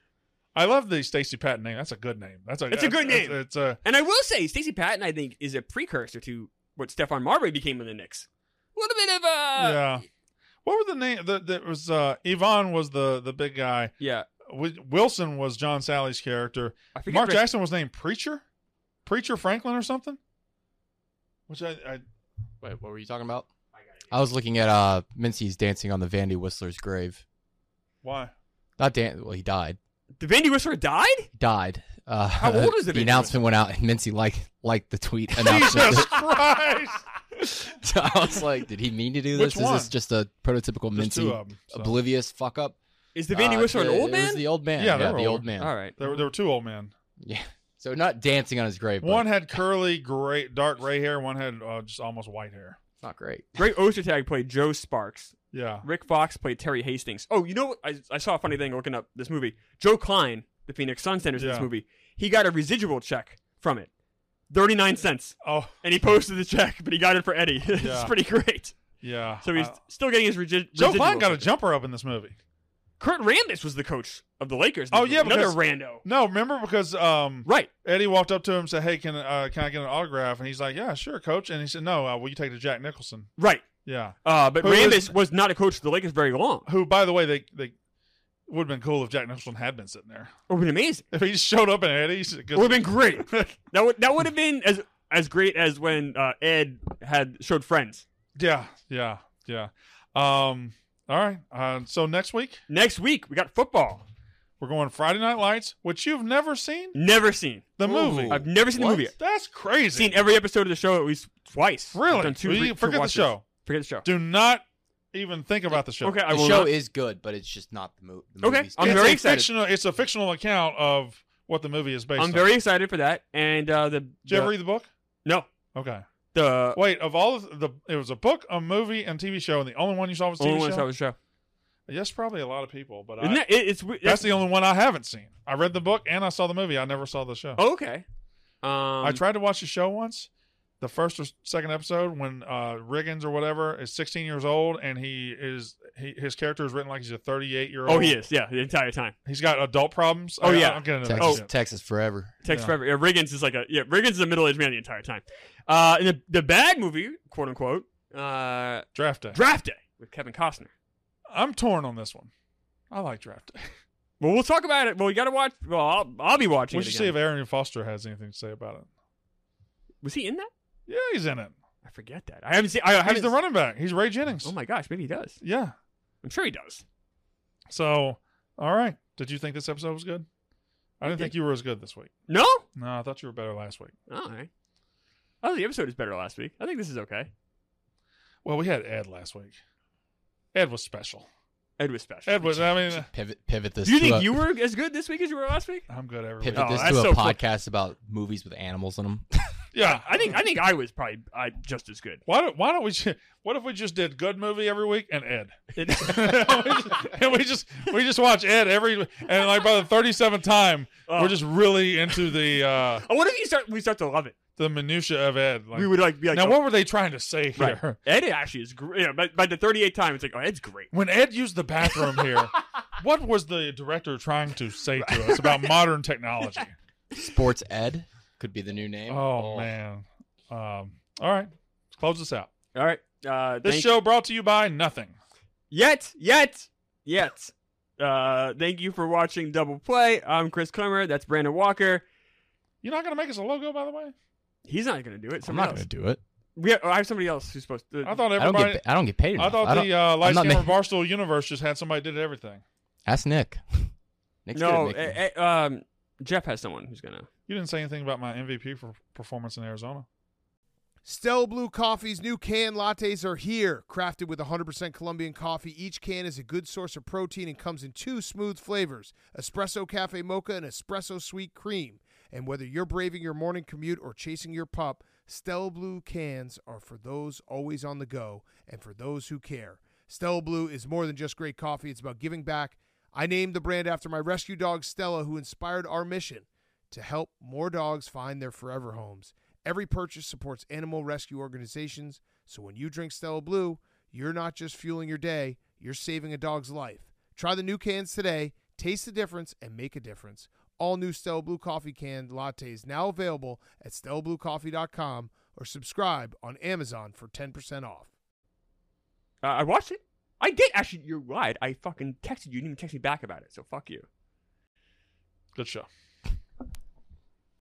I love the Stacey Patton name. That's a good name. It's a good name. And I will say, Stacey Patton, I think, is a precursor to what Stephon Marbury became in the Knicks. A little bit of yeah. What were the name? That was Yvonne was the big guy. Yeah. Wilson was John Sally's character. Mark Jackson was named Preacher Franklin or something. Which I wait. What were you talking about? I was looking at Mincy's dancing on the Vandy Whistler's grave. Why? Not Well, he died. The Vandy Whistler died? He died. How old is the announcement went out, and Mincy liked the tweet announcement. Jesus Christ! So I was like, did he mean to do this? Which one? Is this just a prototypical Mincy oblivious fuck up? Is the Vandy Whistler an old man? It was the old man. Yeah, the old man. All right. There were two old men. Yeah. So not dancing on his grave. One had curly, dark gray hair. One had just almost white hair. It's not great. Greg Ostertag played Joe Sparks. Yeah. Rick Fox played Terry Hastings. Oh, you know what? I saw a funny thing looking up this movie. Joe Klein, the Phoenix Sun centers in this movie, he got a residual check from it. 39 cents. Oh. And he posted the check, but he got it for Eddie. It's pretty great. Yeah. So he's still getting his residual. Joe Klein got a jumper up in this movie. Kurt Rambis was the coach of the Lakers. Oh, yeah. Another rando. No, remember because right. Eddie walked up to him and said, hey, can I get an autograph? And he's like, yeah, sure, coach. And he said, no, will you take it to Jack Nicholson? Right. Yeah. But Rambis was not a coach of the Lakers very long. Who, by the way, they would have been cool if Jack Nicholson had been sitting there. It would have been amazing. If he just showed up in Eddie's. It would have been great. that would have been as great as when Ed showed Friends. Yeah. All right. So next week? Next week, we got football. We're going Friday Night Lights, which you've never seen? Never seen. The movie. I've never seen the movie. That's crazy. Seen every episode of the show at least twice. Really? I've done Forget the show. Forget the show. Do not even think about the show. Okay, the show is good, but it's just not the movie. Okay, I'm very excited. It's a fictional account of what the movie is based on. I'm very excited for that. And Did you ever read the book? No. Okay. Wait, of all it was a book, a movie, and TV show, and the only one you saw was the TV show? Only one I saw was the show. Yes, probably a lot of people, but that's the only one I haven't seen. I read the book and I saw the movie. I never saw the show. Oh, okay. I tried to watch the show once, the first or second episode, when Riggins or whatever is 16 years old, and his character is written like he's a 38-year-old. Oh, he is. Yeah, the entire time. He's got adult problems. Oh, yeah. I'm getting into Texas forever. Texas forever. Yeah, Riggins is Riggins is a middle-aged man the entire time. In the bad movie, quote unquote, Draft Day with Kevin Costner. I'm torn on this one. I like Draft Day. Well, we'll talk about it. Well, you got to watch. Well, I'll be watching. We should see if Arian Foster has anything to say about it. Was he in that? Yeah, he's in it. I forget that. I haven't seen. He's the running back. He's Ray Jennings. Oh my gosh, maybe he does. Yeah, I'm sure he does. So, all right. Did you think this episode was good? I didn't think you were as good this week. No. No, I thought you were better last week. All right. I thought the episode was better last week. I think this is okay. Well, we had Ed last week. Ed was special. Ed was special. Ed was. I mean, Pivot this. Do you to think a, you were as good this week as you were last week? I'm good every pivot week. this that's to a so cool. podcast about movies with animals in them? Yeah. I think I was probably just as good. Why don't we? What if we just did good movie every week and Ed? and we just watch Ed every and like by the 37th time we're just really into the What if we start to love it? the minutia of Ed. Like, We would be like, now oh, what were they trying to say here? right. Ed actually is great. You know, by the 38th time, it's like, oh, Ed's great. When Ed used the bathroom here, what was the director trying to say to us about modern technology? Sports Ed could be the new name. Oh man. All right, let's close this out. All right. This show brought to you by nothing. Yet. Thank you for watching Double Play. I'm Chris Clemmer. That's Brandon Walker. You're not gonna make us a logo, by the way. He's not going to do it. I'm Somebody not else. going to do it. I have somebody else who's supposed to. I thought I everybody. don't get paid enough. I thought the I'm Lights not Camera ma- Barstool universe just had somebody did everything. Ask Nick. Nick's No, good at making- Jeff has someone who's going to. You didn't say anything about my MVP for performance in Arizona. Stella Blue Coffee's new canned lattes are here. Crafted with 100% Colombian coffee, each can is a good source of protein and comes in 2 smooth flavors, Espresso Cafe Mocha and Espresso Sweet Cream. And whether you're braving your morning commute or chasing your pup, Stella Blue cans are for those always on the go and for those who care. Stella Blue is more than just great coffee. It's about giving back. I named the brand after my rescue dog, Stella, who inspired our mission to help more dogs find their forever homes. Every purchase supports animal rescue organizations, so when you drink Stella Blue, you're not just fueling your day, you're saving a dog's life. Try the new cans today, taste the difference, and make a difference. All new Stella Blue Coffee canned lattes now available at StellaBlueCoffee.com or subscribe on Amazon for 10% off. I watched it. I did. Actually, you're right. I fucking texted you. You didn't even text me back about it, so fuck you. Good show.